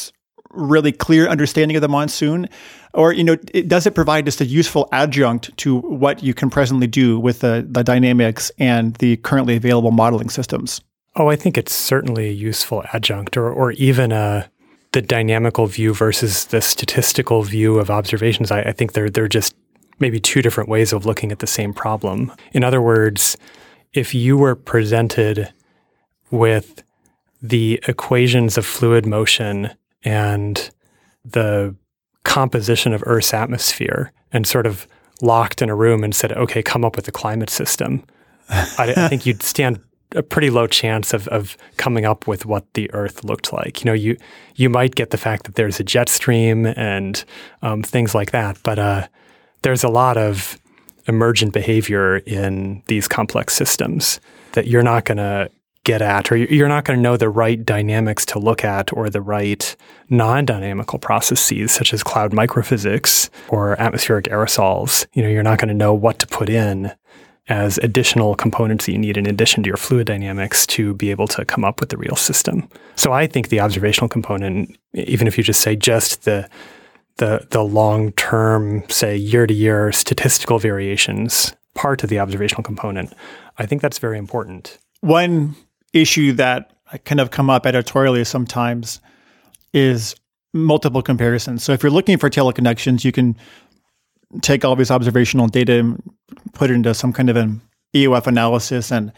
really clear understanding of the monsoon? Or, you know, it, does it provide just a useful adjunct to what you can presently do with the, the dynamics and the currently available modeling systems? Oh, I think it's certainly a useful adjunct, or or even a the dynamical view versus the statistical view of observations. I, I think they're they're just maybe two different ways of looking at the same problem. In other words, if you were presented with the equations of fluid motion and the composition of Earth's atmosphere and sort of locked in a room and said, okay, come up with a climate system, I, I think you'd stand a pretty low chance of, of coming up with what the Earth looked like. You know, you you might get the fact that there's a jet stream and um, things like that, but uh, there's a lot of emergent behavior in these complex systems that you're not going to get at, or you're not going to know the right dynamics to look at, or the right non-dynamical processes such as cloud microphysics or atmospheric aerosols. You know, you're not going to know what to put in as additional components that you need in addition to your fluid dynamics to be able to come up with the real system. So I think the observational component, even if you just say just the the the long-term, say year-to-year statistical variations part of the observational component, I think that's very important. One issue that I kind of come up editorially sometimes is multiple comparisons. So if you're looking for teleconnections, you can take all these observational data and put it into some kind of an E O F analysis and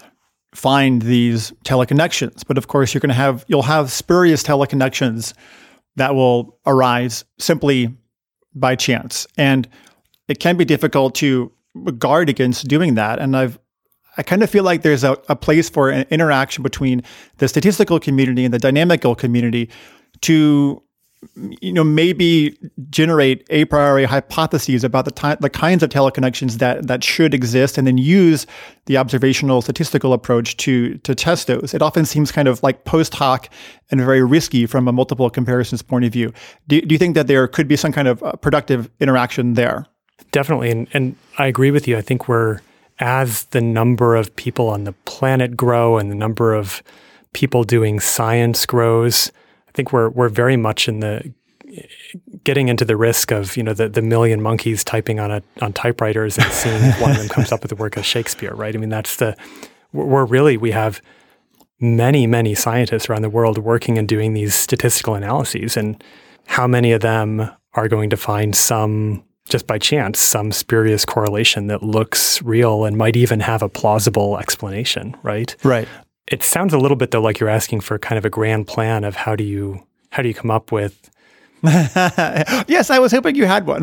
find these teleconnections. But of course, you're going to have you'll have spurious teleconnections that will arise simply by chance, and it can be difficult to guard against doing that. And I've I kind of feel like there's a, a place for an interaction between the statistical community and the dynamical community to, you know, maybe generate a priori hypotheses about the ty- the kinds of teleconnections that that should exist, and then use the observational statistical approach to to test those. It often seems kind of like post hoc and very risky from a multiple comparisons point of view. Do, do you think that there could be some kind of uh, productive interaction there? Definitely, and, and I agree with you. I think we're as the number of people on the planet grow and the number of people doing science grows, I think we're we're very much in the getting into the risk of, you know, the, the million monkeys typing on a on typewriters and seeing if one of them comes up with the work of Shakespeare, right? I mean, that's the we're really we have many many scientists around the world working and doing these statistical analyses, and how many of them are going to find some, just by chance, some spurious correlation that looks real and might even have a plausible explanation, right? Right. It sounds a little bit though like you're asking for kind of a grand plan of how do you how do you come up with Yes, I was hoping you had one.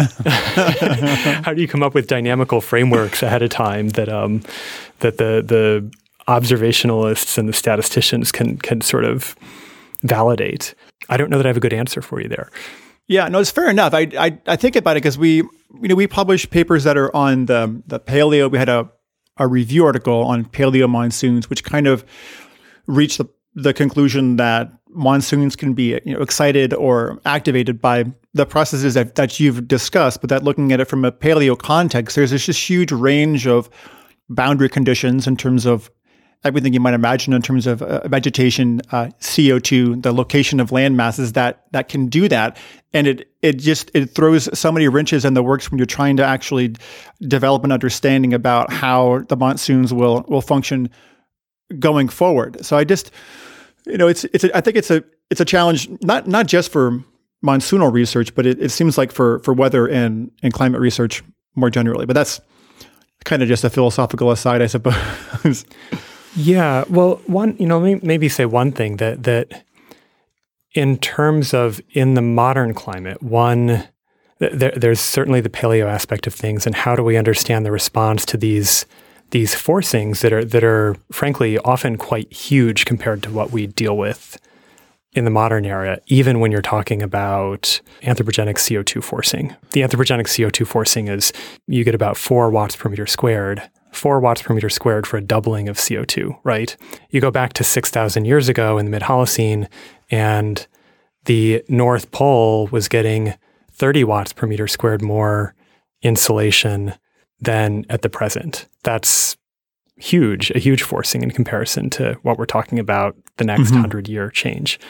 How do you come up with dynamical frameworks ahead of time that um that the the observationalists and the statisticians can can sort of validate? I don't know that I have a good answer for you there. Yeah, no, it's fair enough. I I, I think about it because we, you know, we publish papers that are on the the paleo. We had a, a review article on paleo monsoons, which kind of reached the, the conclusion that monsoons can be, you know, excited or activated by the processes that, that you've discussed, but that looking at it from a paleo context, there's this just huge range of boundary conditions in terms of everything you might imagine in terms of uh, vegetation, uh, C O two, the location of land masses that that can do that. And it it just it throws so many wrenches in the works when you're trying to actually develop an understanding about how the monsoons will will function going forward. So I just, you know, it's it's a, I think it's a it's a challenge not not just for monsoonal research, but it, it seems like for for weather and and climate research more generally. But that's kind of just a philosophical aside, I suppose. Yeah, well, one, you know, maybe say one thing that that in terms of in the modern climate, one, there, there's certainly the paleo aspect of things, and how do we understand the response to these these forcings that are that are frankly often quite huge compared to what we deal with in the modern era, even when you're talking about anthropogenic C O two forcing. The anthropogenic C O two forcing is you get about four watts per meter squared. Four watts per meter squared for a doubling of C O two, right? You go back to six thousand years ago in the mid-Holocene, and the North Pole was getting thirty watts per meter squared more insolation than at the present. That's huge, a huge forcing in comparison to what we're talking about the next mm-hmm. hundred-year change.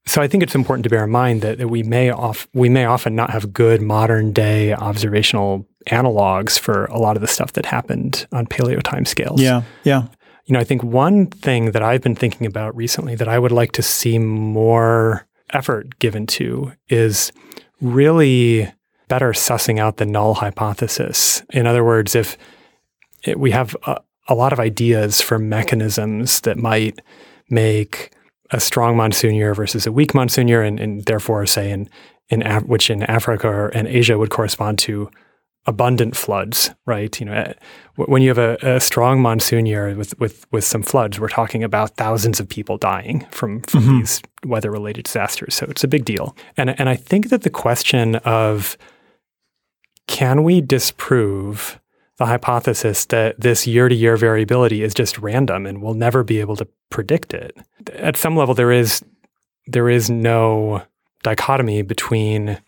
So I think it's important to bear in mind that, that we may off, we may often not have good modern day observational analogs for a lot of the stuff that happened on paleo timescales. Yeah, yeah. You know, I think one thing that I've been thinking about recently that I would like to see more effort given to is really better sussing out the null hypothesis. In other words, if it, we have a, a lot of ideas for mechanisms that might make a strong monsoon year versus a weak monsoon year, and, and therefore, say, in, in Af- which in Africa or in Asia would correspond to abundant floods, right? You know, when you have a, a strong monsoon year with, with with some floods, we're talking about thousands of people dying from, from mm-hmm. these weather-related disasters. So it's a big deal. And and I think that the question of can we disprove the hypothesis that this year-to-year variability is just random and we'll never be able to predict it. At some level, there is there is no dichotomy between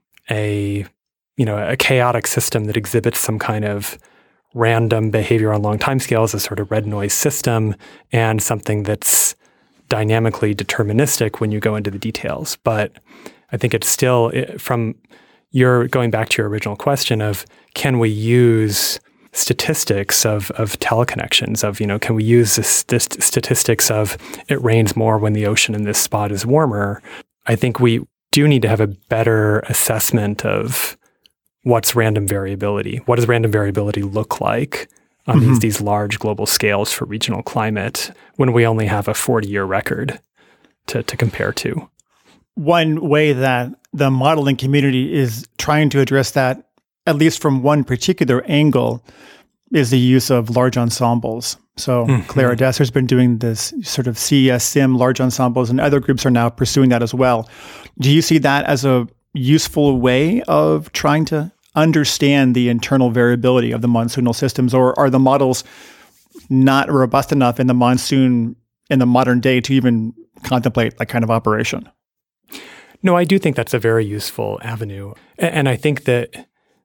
a you know a chaotic system that exhibits some kind of random behavior on long timescales, a sort of red noise system, and something that's dynamically deterministic when you go into the details. But I think it's still from your going back to your original question of can we use statistics of of teleconnections of, you know, can we use this, this statistics of it rains more when the ocean in this spot is warmer? I think we do need to have a better assessment of what's random variability. What does random variability look like on mm-hmm. these, these large global scales for regional climate when we only have a forty-year record to, to compare to? One way that the modeling community is trying to address that, at least from one particular angle, is the use of large ensembles. So mm-hmm. Clara Desser's been doing this sort of C E S sim large ensembles, and other groups are now pursuing that as well. Do you see that as a useful way of trying to understand the internal variability of the monsoonal systems, or are the models not robust enough in the monsoon in the modern day to even contemplate that kind of operation? No, I do think that's a very useful avenue. And I think that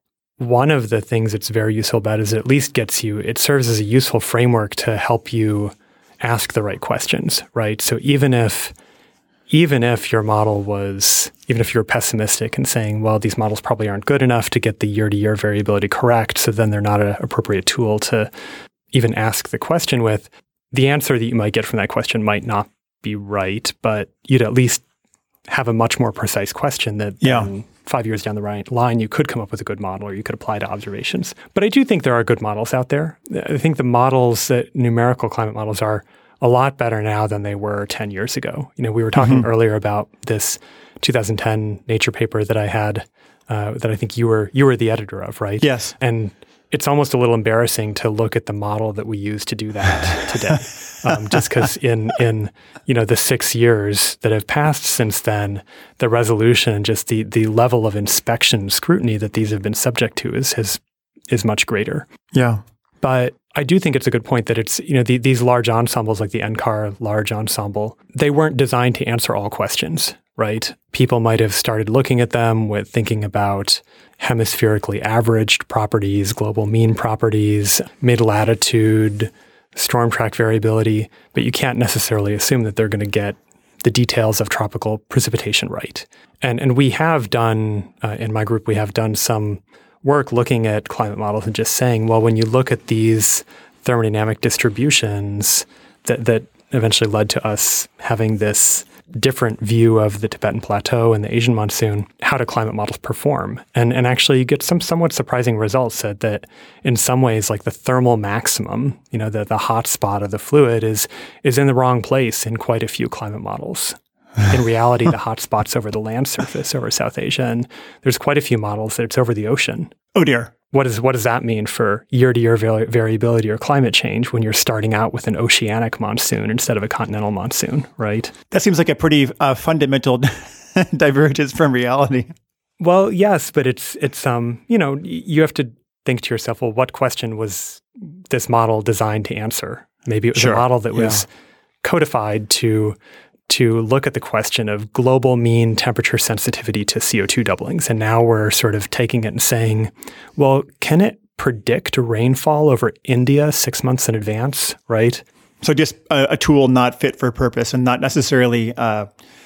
one of the things that's very useful about it is it at least gets you, it serves as a useful framework to help you ask the right questions, right? So even if even if your model was, even if you're pessimistic and saying, well, these models probably aren't good enough to get the year-to-year variability correct, so then they're not an appropriate tool to even ask the question with, the answer that you might get from that question might not be right, but you'd at least have a much more precise question that yeah. um, five years down the right line, you could come up with a good model or you could apply to observations. But I do think there are good models out there. I think the models, that numerical climate models, are a lot better now than they were ten years ago. You know, we were talking mm-hmm. earlier about this two thousand ten Nature paper that I had, uh, that I think you were you were the editor of, right? Yes. And it's almost a little embarrassing to look at the model that we use to do that today, um, just because in in you know the six years that have passed since then, the resolution, just the the level of inspection scrutiny that these have been subject to is is is much greater. Yeah, but I do think it's a good point that it's, you know, the, these large ensembles like the N C A R large ensemble, they weren't designed to answer all questions, right? People might have started looking at them with thinking about hemispherically averaged properties, global mean properties, mid-latitude, storm track variability, but you can't necessarily assume that they're going to get the details of tropical precipitation right. And and we have done, uh, in my group, we have done some work looking at climate models and just saying, well, when you look at these thermodynamic distributions that, that eventually led to us having this different view of the Tibetan Plateau and the Asian monsoon, how do climate models perform? And and actually you get some somewhat surprising results that, that in some ways, like the thermal maximum, you know, the, the hot spot of the fluid is is in the wrong place in quite a few climate models. In reality, the hot spot's over the land surface over South Asia, and there's quite a few models that it's over the ocean. Oh dear. What, is, what does that mean for year-to-year vari- variability or climate change when you're starting out with an oceanic monsoon instead of a continental monsoon, right? That seems like a pretty uh, fundamental divergence from reality. Well, yes, but it's, it's um, you know, you have to think to yourself, well, what question was this model designed to answer? Maybe it was sure. a model that yeah. was codified to to look at the question of global mean temperature sensitivity to C O two doublings. And now we're sort of taking it and saying, well, can it predict rainfall over India six months in advance, right? So just a, a tool not fit for purpose and not necessarily uh,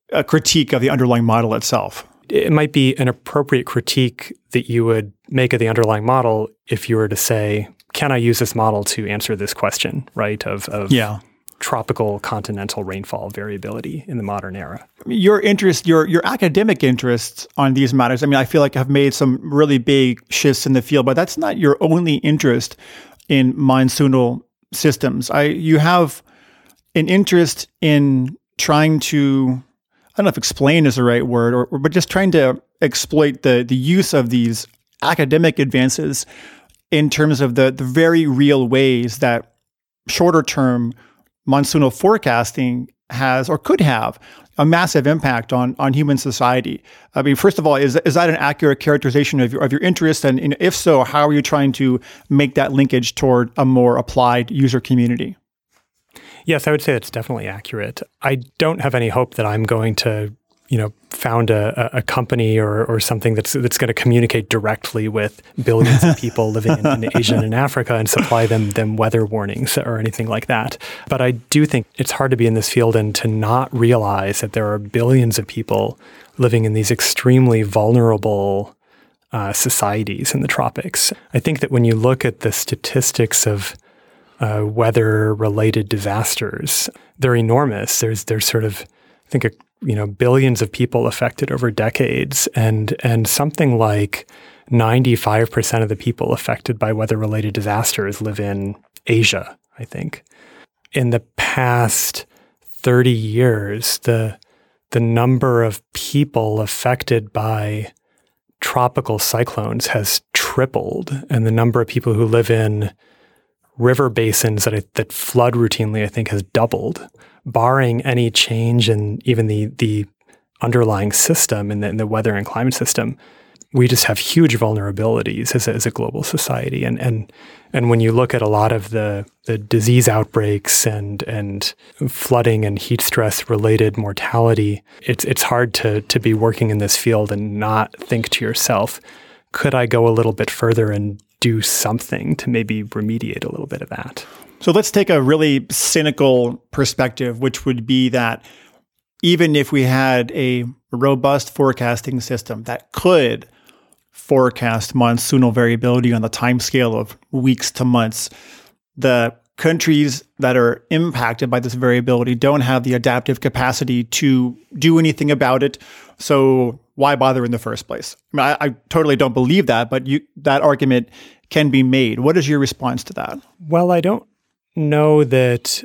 a critique of the underlying model itself. It might be an appropriate critique that you would make of the underlying model if you were to say, can I use this model to answer this question, right, of, of yeah. tropical continental rainfall variability in the modern era? Your interest, your your academic interests on these matters, I mean, I feel like have made some really big shifts in the field, but that's not your only interest in monsoonal systems. I You have an interest in trying to, I don't know if explain is the right word, or, or but just trying to exploit the the use of these academic advances in terms of the the very real ways that shorter term monsoonal forecasting has or could have a massive impact on on human society. I mean, first of all, is is that an accurate characterization of your of your interest? And, and if so, how are you trying to make that linkage toward a more applied user community? Yes, I would say it's definitely accurate. I don't have any hope that I'm going to, you know, found a, a company or or something that's that's going to communicate directly with billions of people living in, in Asia and in Africa and supply them them weather warnings or anything like that. But I do think it's hard to be in this field and to not realize that there are billions of people living in these extremely vulnerable uh, societies in the tropics. I think that when you look at the statistics of uh, weather-related disasters, they're enormous. There's there's sort of, I think, a you know, billions of people affected over decades, and and something like ninety-five percent of the people affected by weather-related disasters live in Asia, I think. In the past thirty years, the the number of people affected by tropical cyclones has tripled, and the number of people who live in river basins that that flood routinely, I think, has doubled. Barring any change in even the the underlying system in the, in the weather and climate system, we just have huge vulnerabilities as a, as a global society. And and and when you look at a lot of the the disease outbreaks and and flooding and heat stress related mortality, it's it's hard to to be working in this field and not think to yourself, could I go a little bit further and do something to maybe remediate a little bit of that? So let's take a really cynical perspective, which would be that even if we had a robust forecasting system that could forecast monsoonal variability on the timescale of weeks to months, the countries that are impacted by this variability don't have the adaptive capacity to do anything about it. So why bother in the first place? I mean, I, I totally don't believe that, but you, that argument can be made. What is your response to that? Well, I don't know that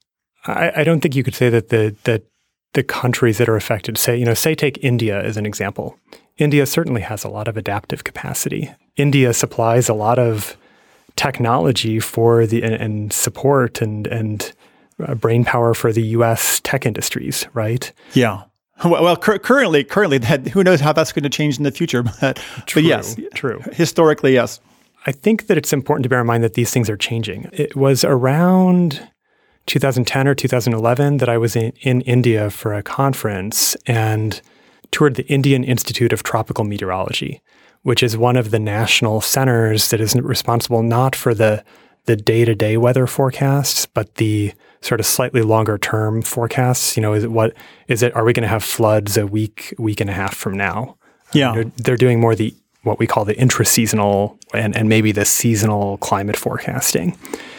I, I don't think you could say that the that the countries that are affected, say, you know, say take India as an example. India certainly has a lot of adaptive capacity. India supplies a lot of technology for the and, and support and and uh, brain power for the U S tech industries, right? Yeah. Well, well cur- currently, currently, that who knows how that's going to change in the future? But, true, but yes, true. Historically, yes. I think that it's important to bear in mind that these things are changing. It was around two thousand ten or two thousand eleven that I was in, in India for a conference and toured the Indian Institute of Tropical Meteorology, which is one of the national centers that is responsible not for the the day-to-day weather forecasts, but the sort of slightly longer term forecasts. You know, is it what is it? Are we going to have floods a week, week and a half from now? Yeah, they're, they're doing more the what we call the intra-seasonal and, and maybe the seasonal climate forecasting.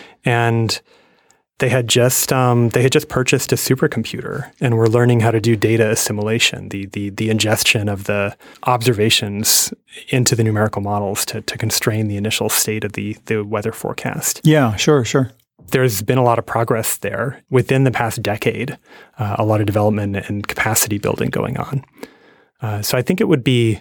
And they had just um, they had just purchased a supercomputer and were learning how to do data assimilation, the the the ingestion of the observations into the numerical models to to constrain the initial state of the the weather forecast. Yeah, sure, sure. There's been a lot of progress there within the past decade, uh, a lot of development and capacity building going on. Uh, so I think it would be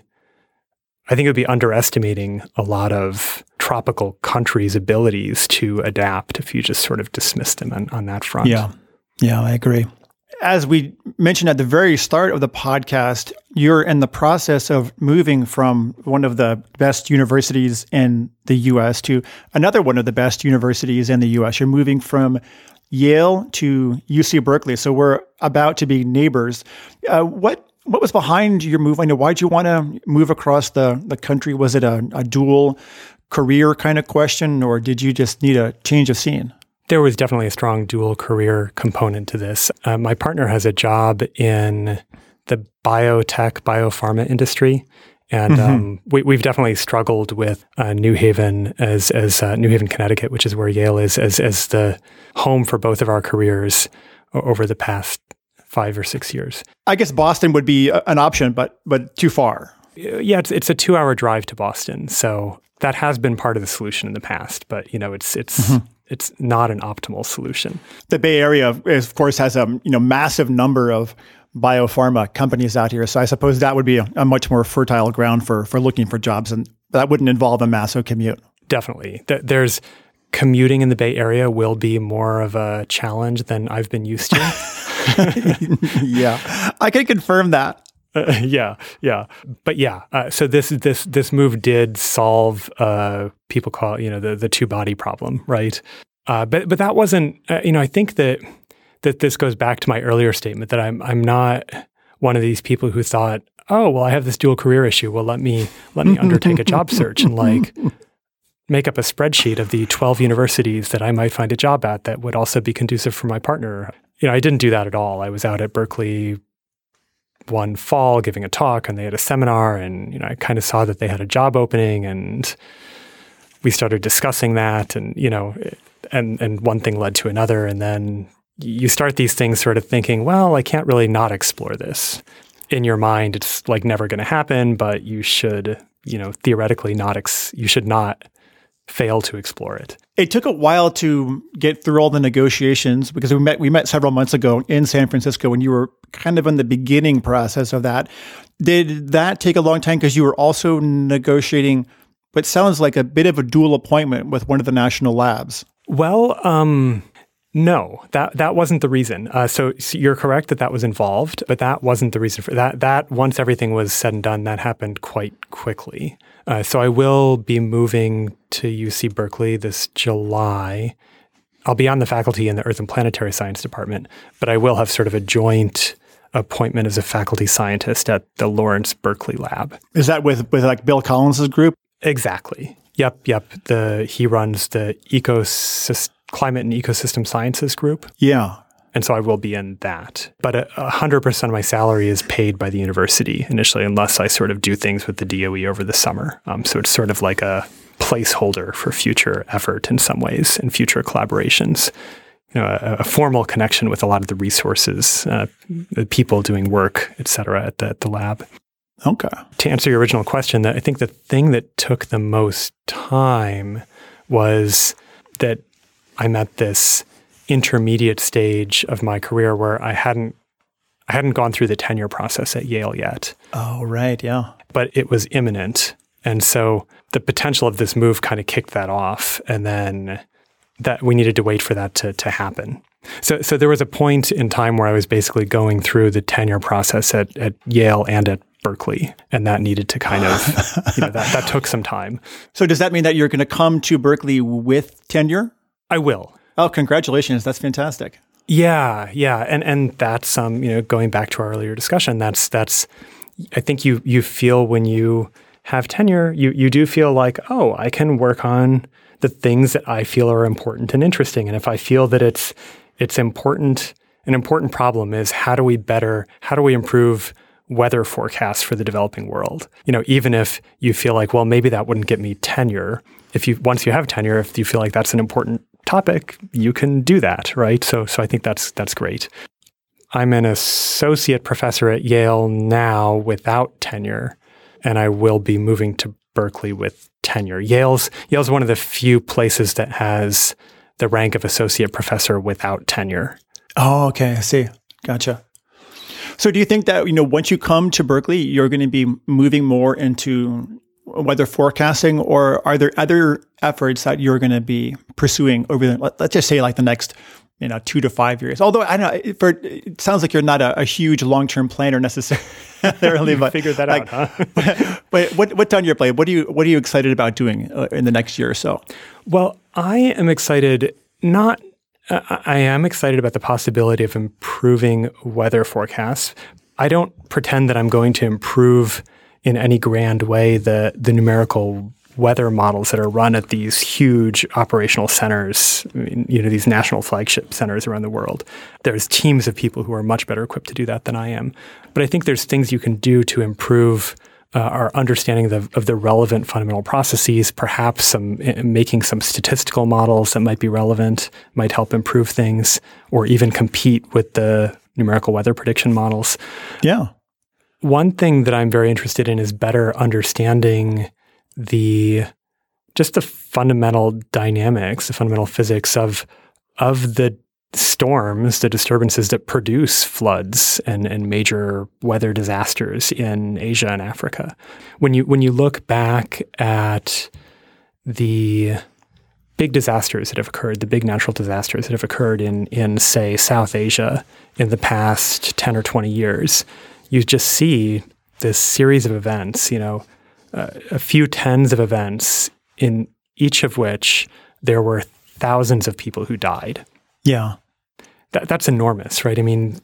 I think it would be underestimating a lot of tropical countries' abilities to adapt if you just sort of dismiss them on, on that front. Yeah, yeah, I agree. As we mentioned at the very start of the podcast, you're in the process of moving from one of the best universities in the U S to another one of the best universities in the U S. You're moving from Yale to U C Berkeley. So we're about to be neighbors. Uh, what What was behind your move? I know, why'd you want to move across the, the country? Was it a, a dual career kind of question, or did you just need a change of scene? There was definitely a strong dual career component to this. Uh, my partner has a job in the biotech, biopharma industry. And mm-hmm. um, we, we've definitely struggled with uh, New Haven as as uh, New Haven, Connecticut, which is where Yale is, as as the home for both of our careers over the past five or six years. I guess Boston would be an option, but but too far. Yeah, it's it's a two-hour drive to Boston, so that has been part of the solution in the past. But you know, it's it's mm-hmm. it's not an optimal solution. The Bay Area, is, of course, has a you know massive number of biopharma companies out here. So I suppose that would be a, a much more fertile ground for for looking for jobs, and that wouldn't involve a massive commute. Definitely. There's commuting in the Bay Area will be more of a challenge than I've been used to. Yeah, I can confirm that. Uh, yeah, yeah, but yeah. Uh, so this this this move did solve uh, people call it, you know the the two body problem, right? Uh, but but that wasn't uh, you know I think that that this goes back to my earlier statement that I'm I'm not one of these people who thought, oh well, I have this dual career issue. Well, let me let me undertake a job search and like make up a spreadsheet of the twelve universities that I might find a job at that would also be conducive for my partner. You know, I didn't do that at all. I was out at Berkeley one fall giving a talk, and they had a seminar, and you know I kind of saw that they had a job opening, and we started discussing that, and you know, and and one thing led to another, and then you start these things sort of thinking, well, I can't really not explore this. In your mind, it's like never going to happen, but you should, you know, theoretically not. Ex- you should not fail to explore it. It took a while to get through all the negotiations because we met we met several months ago in San Francisco when you were kind of in the beginning process of that. Did that take a long time because you were also negotiating what sounds like a bit of a dual appointment with one of the national labs? Well, um, no, that that wasn't the reason. Uh, so, so you're correct that that was involved, but that wasn't the reason for that. That once everything was said and done, that happened quite quickly. Uh, so I will be moving to U C Berkeley this July. I'll be on the faculty in the Earth and Planetary Science Department, but I will have sort of a joint appointment as a faculty scientist at the Lawrence Berkeley Lab. Is that with, with like Bill Collins' group? Exactly. Yep, yep. The he runs the ecosystem, Climate and Ecosystem Sciences group. Yeah. And so I will be in that. But a, one hundred percent of my salary is paid by the university initially, unless I sort of do things with the D O E over the summer. Um, so it's sort of like a placeholder for future effort in some ways and future collaborations. You know, a, a formal connection with a lot of the resources, uh, the people doing work, et cetera, at the, at the lab. Okay. To answer your original question, that I think the thing that took the most time was that I'm at this intermediate stage of my career where I hadn't I hadn't gone through the tenure process at Yale yet. Oh, right, yeah. But it was imminent. And so the potential of this move kind of kicked that off, and then that we needed to wait for that to to happen. So so there was a point in time where I was basically going through the tenure process at, at Yale and at Berkeley, and that needed to kind of, you know, that, that took some time. So does that mean that you're going to come to Berkeley with tenure? I will. Oh, congratulations. That's fantastic. Yeah, yeah. And and that's um, you know, going back to our earlier discussion, that's that's I think you you feel when you have tenure, you you do feel like, oh, I can work on the things that I feel are important and interesting. And if I feel that it's it's important, an important problem is how do we better, how do we improve weather forecasts for the developing world? You know, even if you feel like, well, maybe that wouldn't get me tenure. If you once you have tenure, if you feel like that's an important topic, you can do that, right? So so I think that's that's great. I'm an associate professor at Yale now without tenure, and I will be moving to Berkeley with tenure. Yale's Yale's one of the few places that has the rank of associate professor without tenure. Oh, okay. I see. Gotcha. So do you think that, you know, once you come to Berkeley, you're going to be moving more into weather forecasting, or are there other efforts that you're going to be pursuing over the, let's just say like the next, you know, two to five years? Although I don't know, for, it sounds like you're not a, a huge long-term planner necessarily. You but figured that like, out, huh? but, but what, what's on your plate? What do you, what are you excited about doing in the next year or so? Well, I am excited, not, uh, I am excited about the possibility of improving weather forecasts. I don't pretend that I'm going to improve in any grand way the the numerical weather models that are run at these huge operational centers, I mean, you know, these national flagship centers around the world. There's teams of people who are much better equipped to do that than I am. But I think there's things you can do to improve uh, our understanding of, of the relevant fundamental processes, perhaps some uh, making some statistical models that might be relevant, might help improve things, or even compete with the numerical weather prediction models. Yeah. One thing that I'm very interested in is better understanding the just the fundamental dynamics, the fundamental physics of of the storms, the disturbances that produce floods and, and major weather disasters in Asia and Africa. When you when you look back at the big disasters that have occurred, the big natural disasters that have occurred in in say South Asia in the past ten or twenty years, you just see this series of events, you know, uh, a few tens of events in each of which there were thousands of people who died. Yeah. That, that's enormous, right? I mean,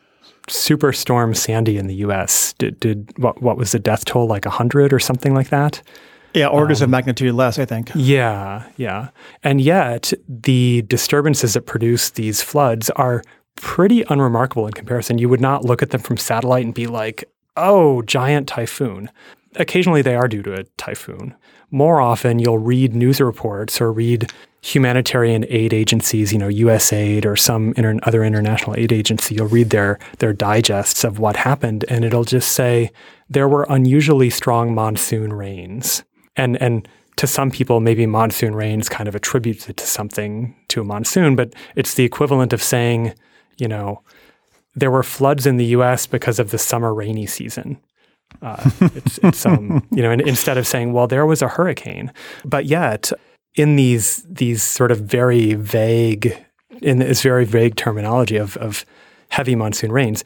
Superstorm Sandy in the U S, did, did what, what was the death toll, like one hundred or something like that? Yeah, orders um, of magnitude less, I think. Yeah, yeah. And yet, the disturbances that produce these floods are pretty unremarkable in comparison. You would not look at them from satellite and be like, oh, giant typhoon. Occasionally they are due to a typhoon. More often you'll read news reports or read humanitarian aid agencies, you know, U S A I D or some inter- other international aid agency. You'll read their their digests of what happened, and it'll just say there were unusually strong monsoon rains. And and to some people, maybe monsoon rains kind of attributes it to something, to a monsoon, but it's the equivalent of saying, you know, there were floods in the U S because of the summer rainy season. Uh, it's, it's um, you know, and instead of saying, well, there was a hurricane. But yet, in these these sort of very vague, in this very vague terminology of, of heavy monsoon rains,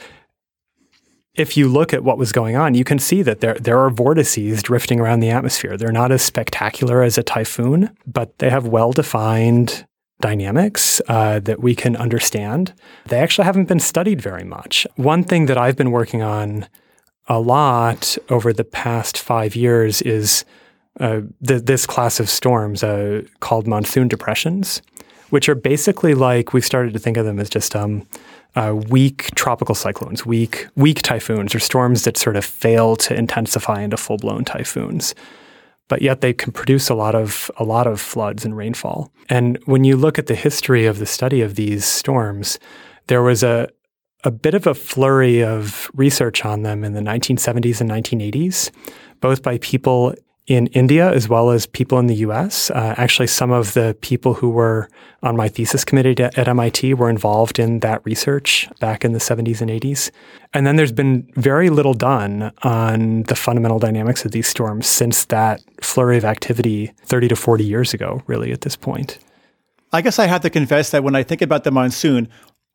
if you look at what was going on, you can see that there there are vortices drifting around the atmosphere. They're not as spectacular as a typhoon, but they have well-defined dynamics uh, that we can understand. They actually haven't been studied very much. One thing that I've been working on a lot over the past five years is uh, th- this class of storms uh, called monsoon depressions, which are basically like, we've started to think of them as just um, uh, weak tropical cyclones, weak weak typhoons, or storms that sort of fail to intensify into full-blown typhoons. But yet they can produce a lot of a lot of floods and rainfall. And when you look at the history of the study of these storms, there was a a bit of a flurry of research on them in the nineteen seventies and nineteen eighties, both by people in India as well as people in the U S. Uh, actually, some of the people who were on my thesis committee at, at M I T were involved in that research back in the seventies and eighties. And then there's been very little done on the fundamental dynamics of these storms since that flurry of activity thirty to forty years ago, really, at this point. I guess I have to confess that when I think about the monsoon,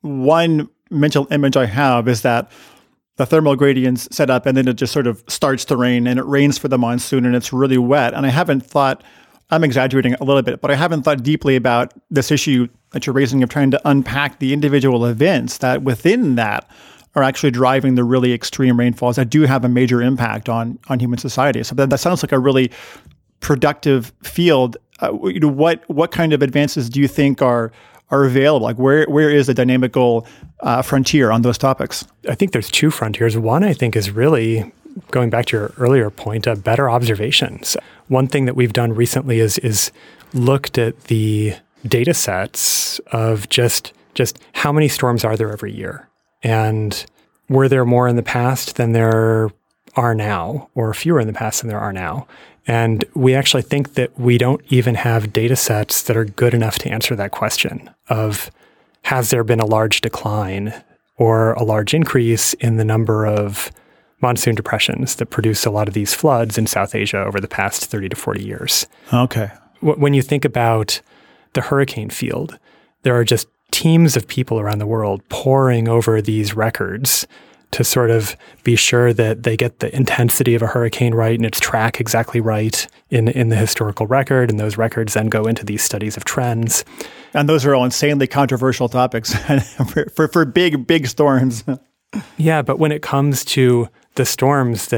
one mental image I have is that the thermal gradients set up and then it just sort of starts to rain and it rains for the monsoon and it's really wet. And I haven't thought, I'm exaggerating a little bit, but I haven't thought deeply about this issue that you're raising of trying to unpack the individual events that within that are actually driving the really extreme rainfalls that do have a major impact on, on human society. So that, that sounds like a really productive field. Uh, you know, what what kind of advances do you think are are available? Like where where is the dynamical uh, frontier on those topics? I think there's two frontiers. One, I think, is really, going back to your earlier point, uh, better observations. One thing that we've done recently is is looked at the data sets of just just how many storms are there every year, and were there more in the past than there are now, or fewer in the past than there are now. And we actually think that we don't even have data sets that are good enough to answer that question of, has there been a large decline or a large increase in the number of monsoon depressions that produce a lot of these floods in South Asia over the past thirty to forty years? Okay. When you think about the hurricane field, there are just teams of people around the world poring over these records to sort of be sure that they get the intensity of a hurricane right and its track exactly right in, in the historical record. And those records then go into these studies of trends. And those are all insanely controversial topics for, for, for big, big storms. Yeah, but when it comes to the storms that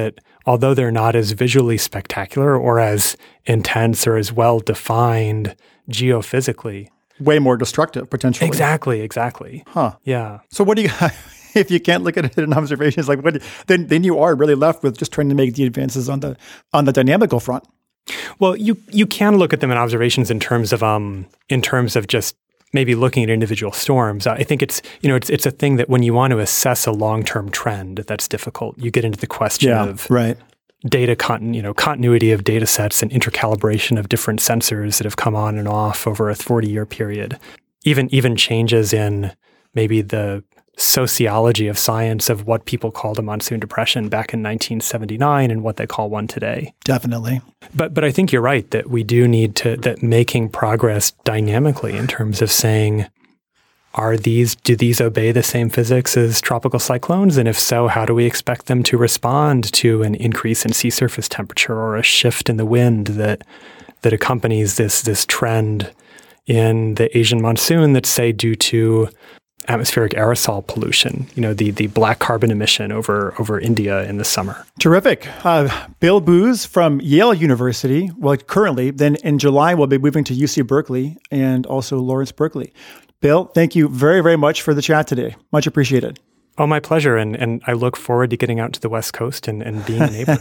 although they're not as visually spectacular or as intense or as well defined geophysically. Way more destructive, potentially. Exactly, exactly. Huh. Yeah. So what do you, if you can't look at it in observations, like what, then then you are really left with just trying to make the advances on the on the dynamical front. Well, you you can look at them in observations in terms of um in terms of just maybe looking at individual storms. I think it's you know it's it's a thing that when you want to assess a long-term trend, that's difficult. You get into the question Yeah, of right. data con- you know continuity of data sets and intercalibration of different sensors that have come on and off over a forty-year period. Even even changes in maybe the sociology of science of what people called a monsoon depression back in nineteen seventy-nine and what they call one today. Definitely. But but I think you're right that we do need to, that making progress dynamically in terms of saying, are these, do these obey the same physics as tropical cyclones? And if so, how do we expect them to respond to an increase in sea surface temperature or a shift in the wind that that accompanies this this trend in the Asian monsoon that's, say, due to atmospheric aerosol pollution, you know, the the black carbon emission over over India in the summer. Terrific. Uh, Bill Booz from Yale University, well, currently, then in July, we'll be moving to U C Berkeley and also Lawrence Berkeley. Bill, thank you very, very much for the chat today. Much appreciated. Oh, my pleasure. And and I look forward to getting out to the West Coast and, and being a neighbor.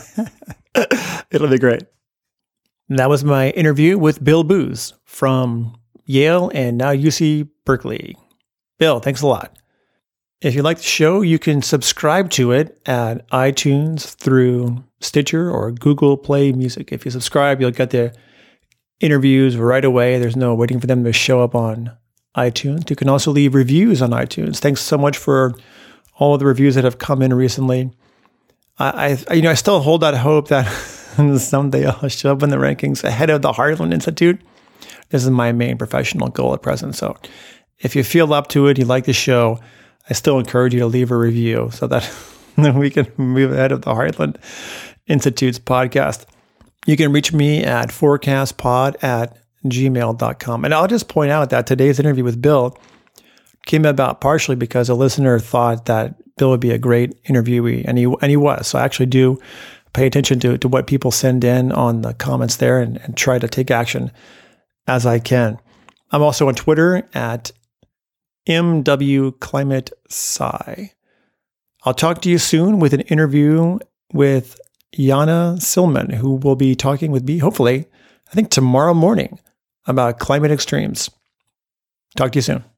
It'll be great. That was my interview with Bill Booz from Yale and now U C Berkeley. Bill, thanks a lot. If you like the show, you can subscribe to it at iTunes through Stitcher or Google Play Music. If you subscribe, you'll get the interviews right away. There's no waiting for them to show up on iTunes. You can also leave reviews on iTunes. Thanks so much for all of the reviews that have come in recently. I, I you know, I still hold out hope that someday I'll show up in the rankings ahead of the Heartland Institute. This is my main professional goal at present. So if you feel up to it, you like the show, I still encourage you to leave a review so that we can move ahead of the Heartland Institute's podcast. You can reach me at forecastpod at gmail dot com. And I'll just point out that today's interview with Bill came about partially because a listener thought that Bill would be a great interviewee, and he and he was. So I actually do pay attention to, to what people send in on the comments there and, and try to take action as I can. I'm also on Twitter at M W Climate Sci. I'll talk to you soon with an interview with Jana Silman, who will be talking with me, hopefully, I think tomorrow morning, about climate extremes. Talk to you soon.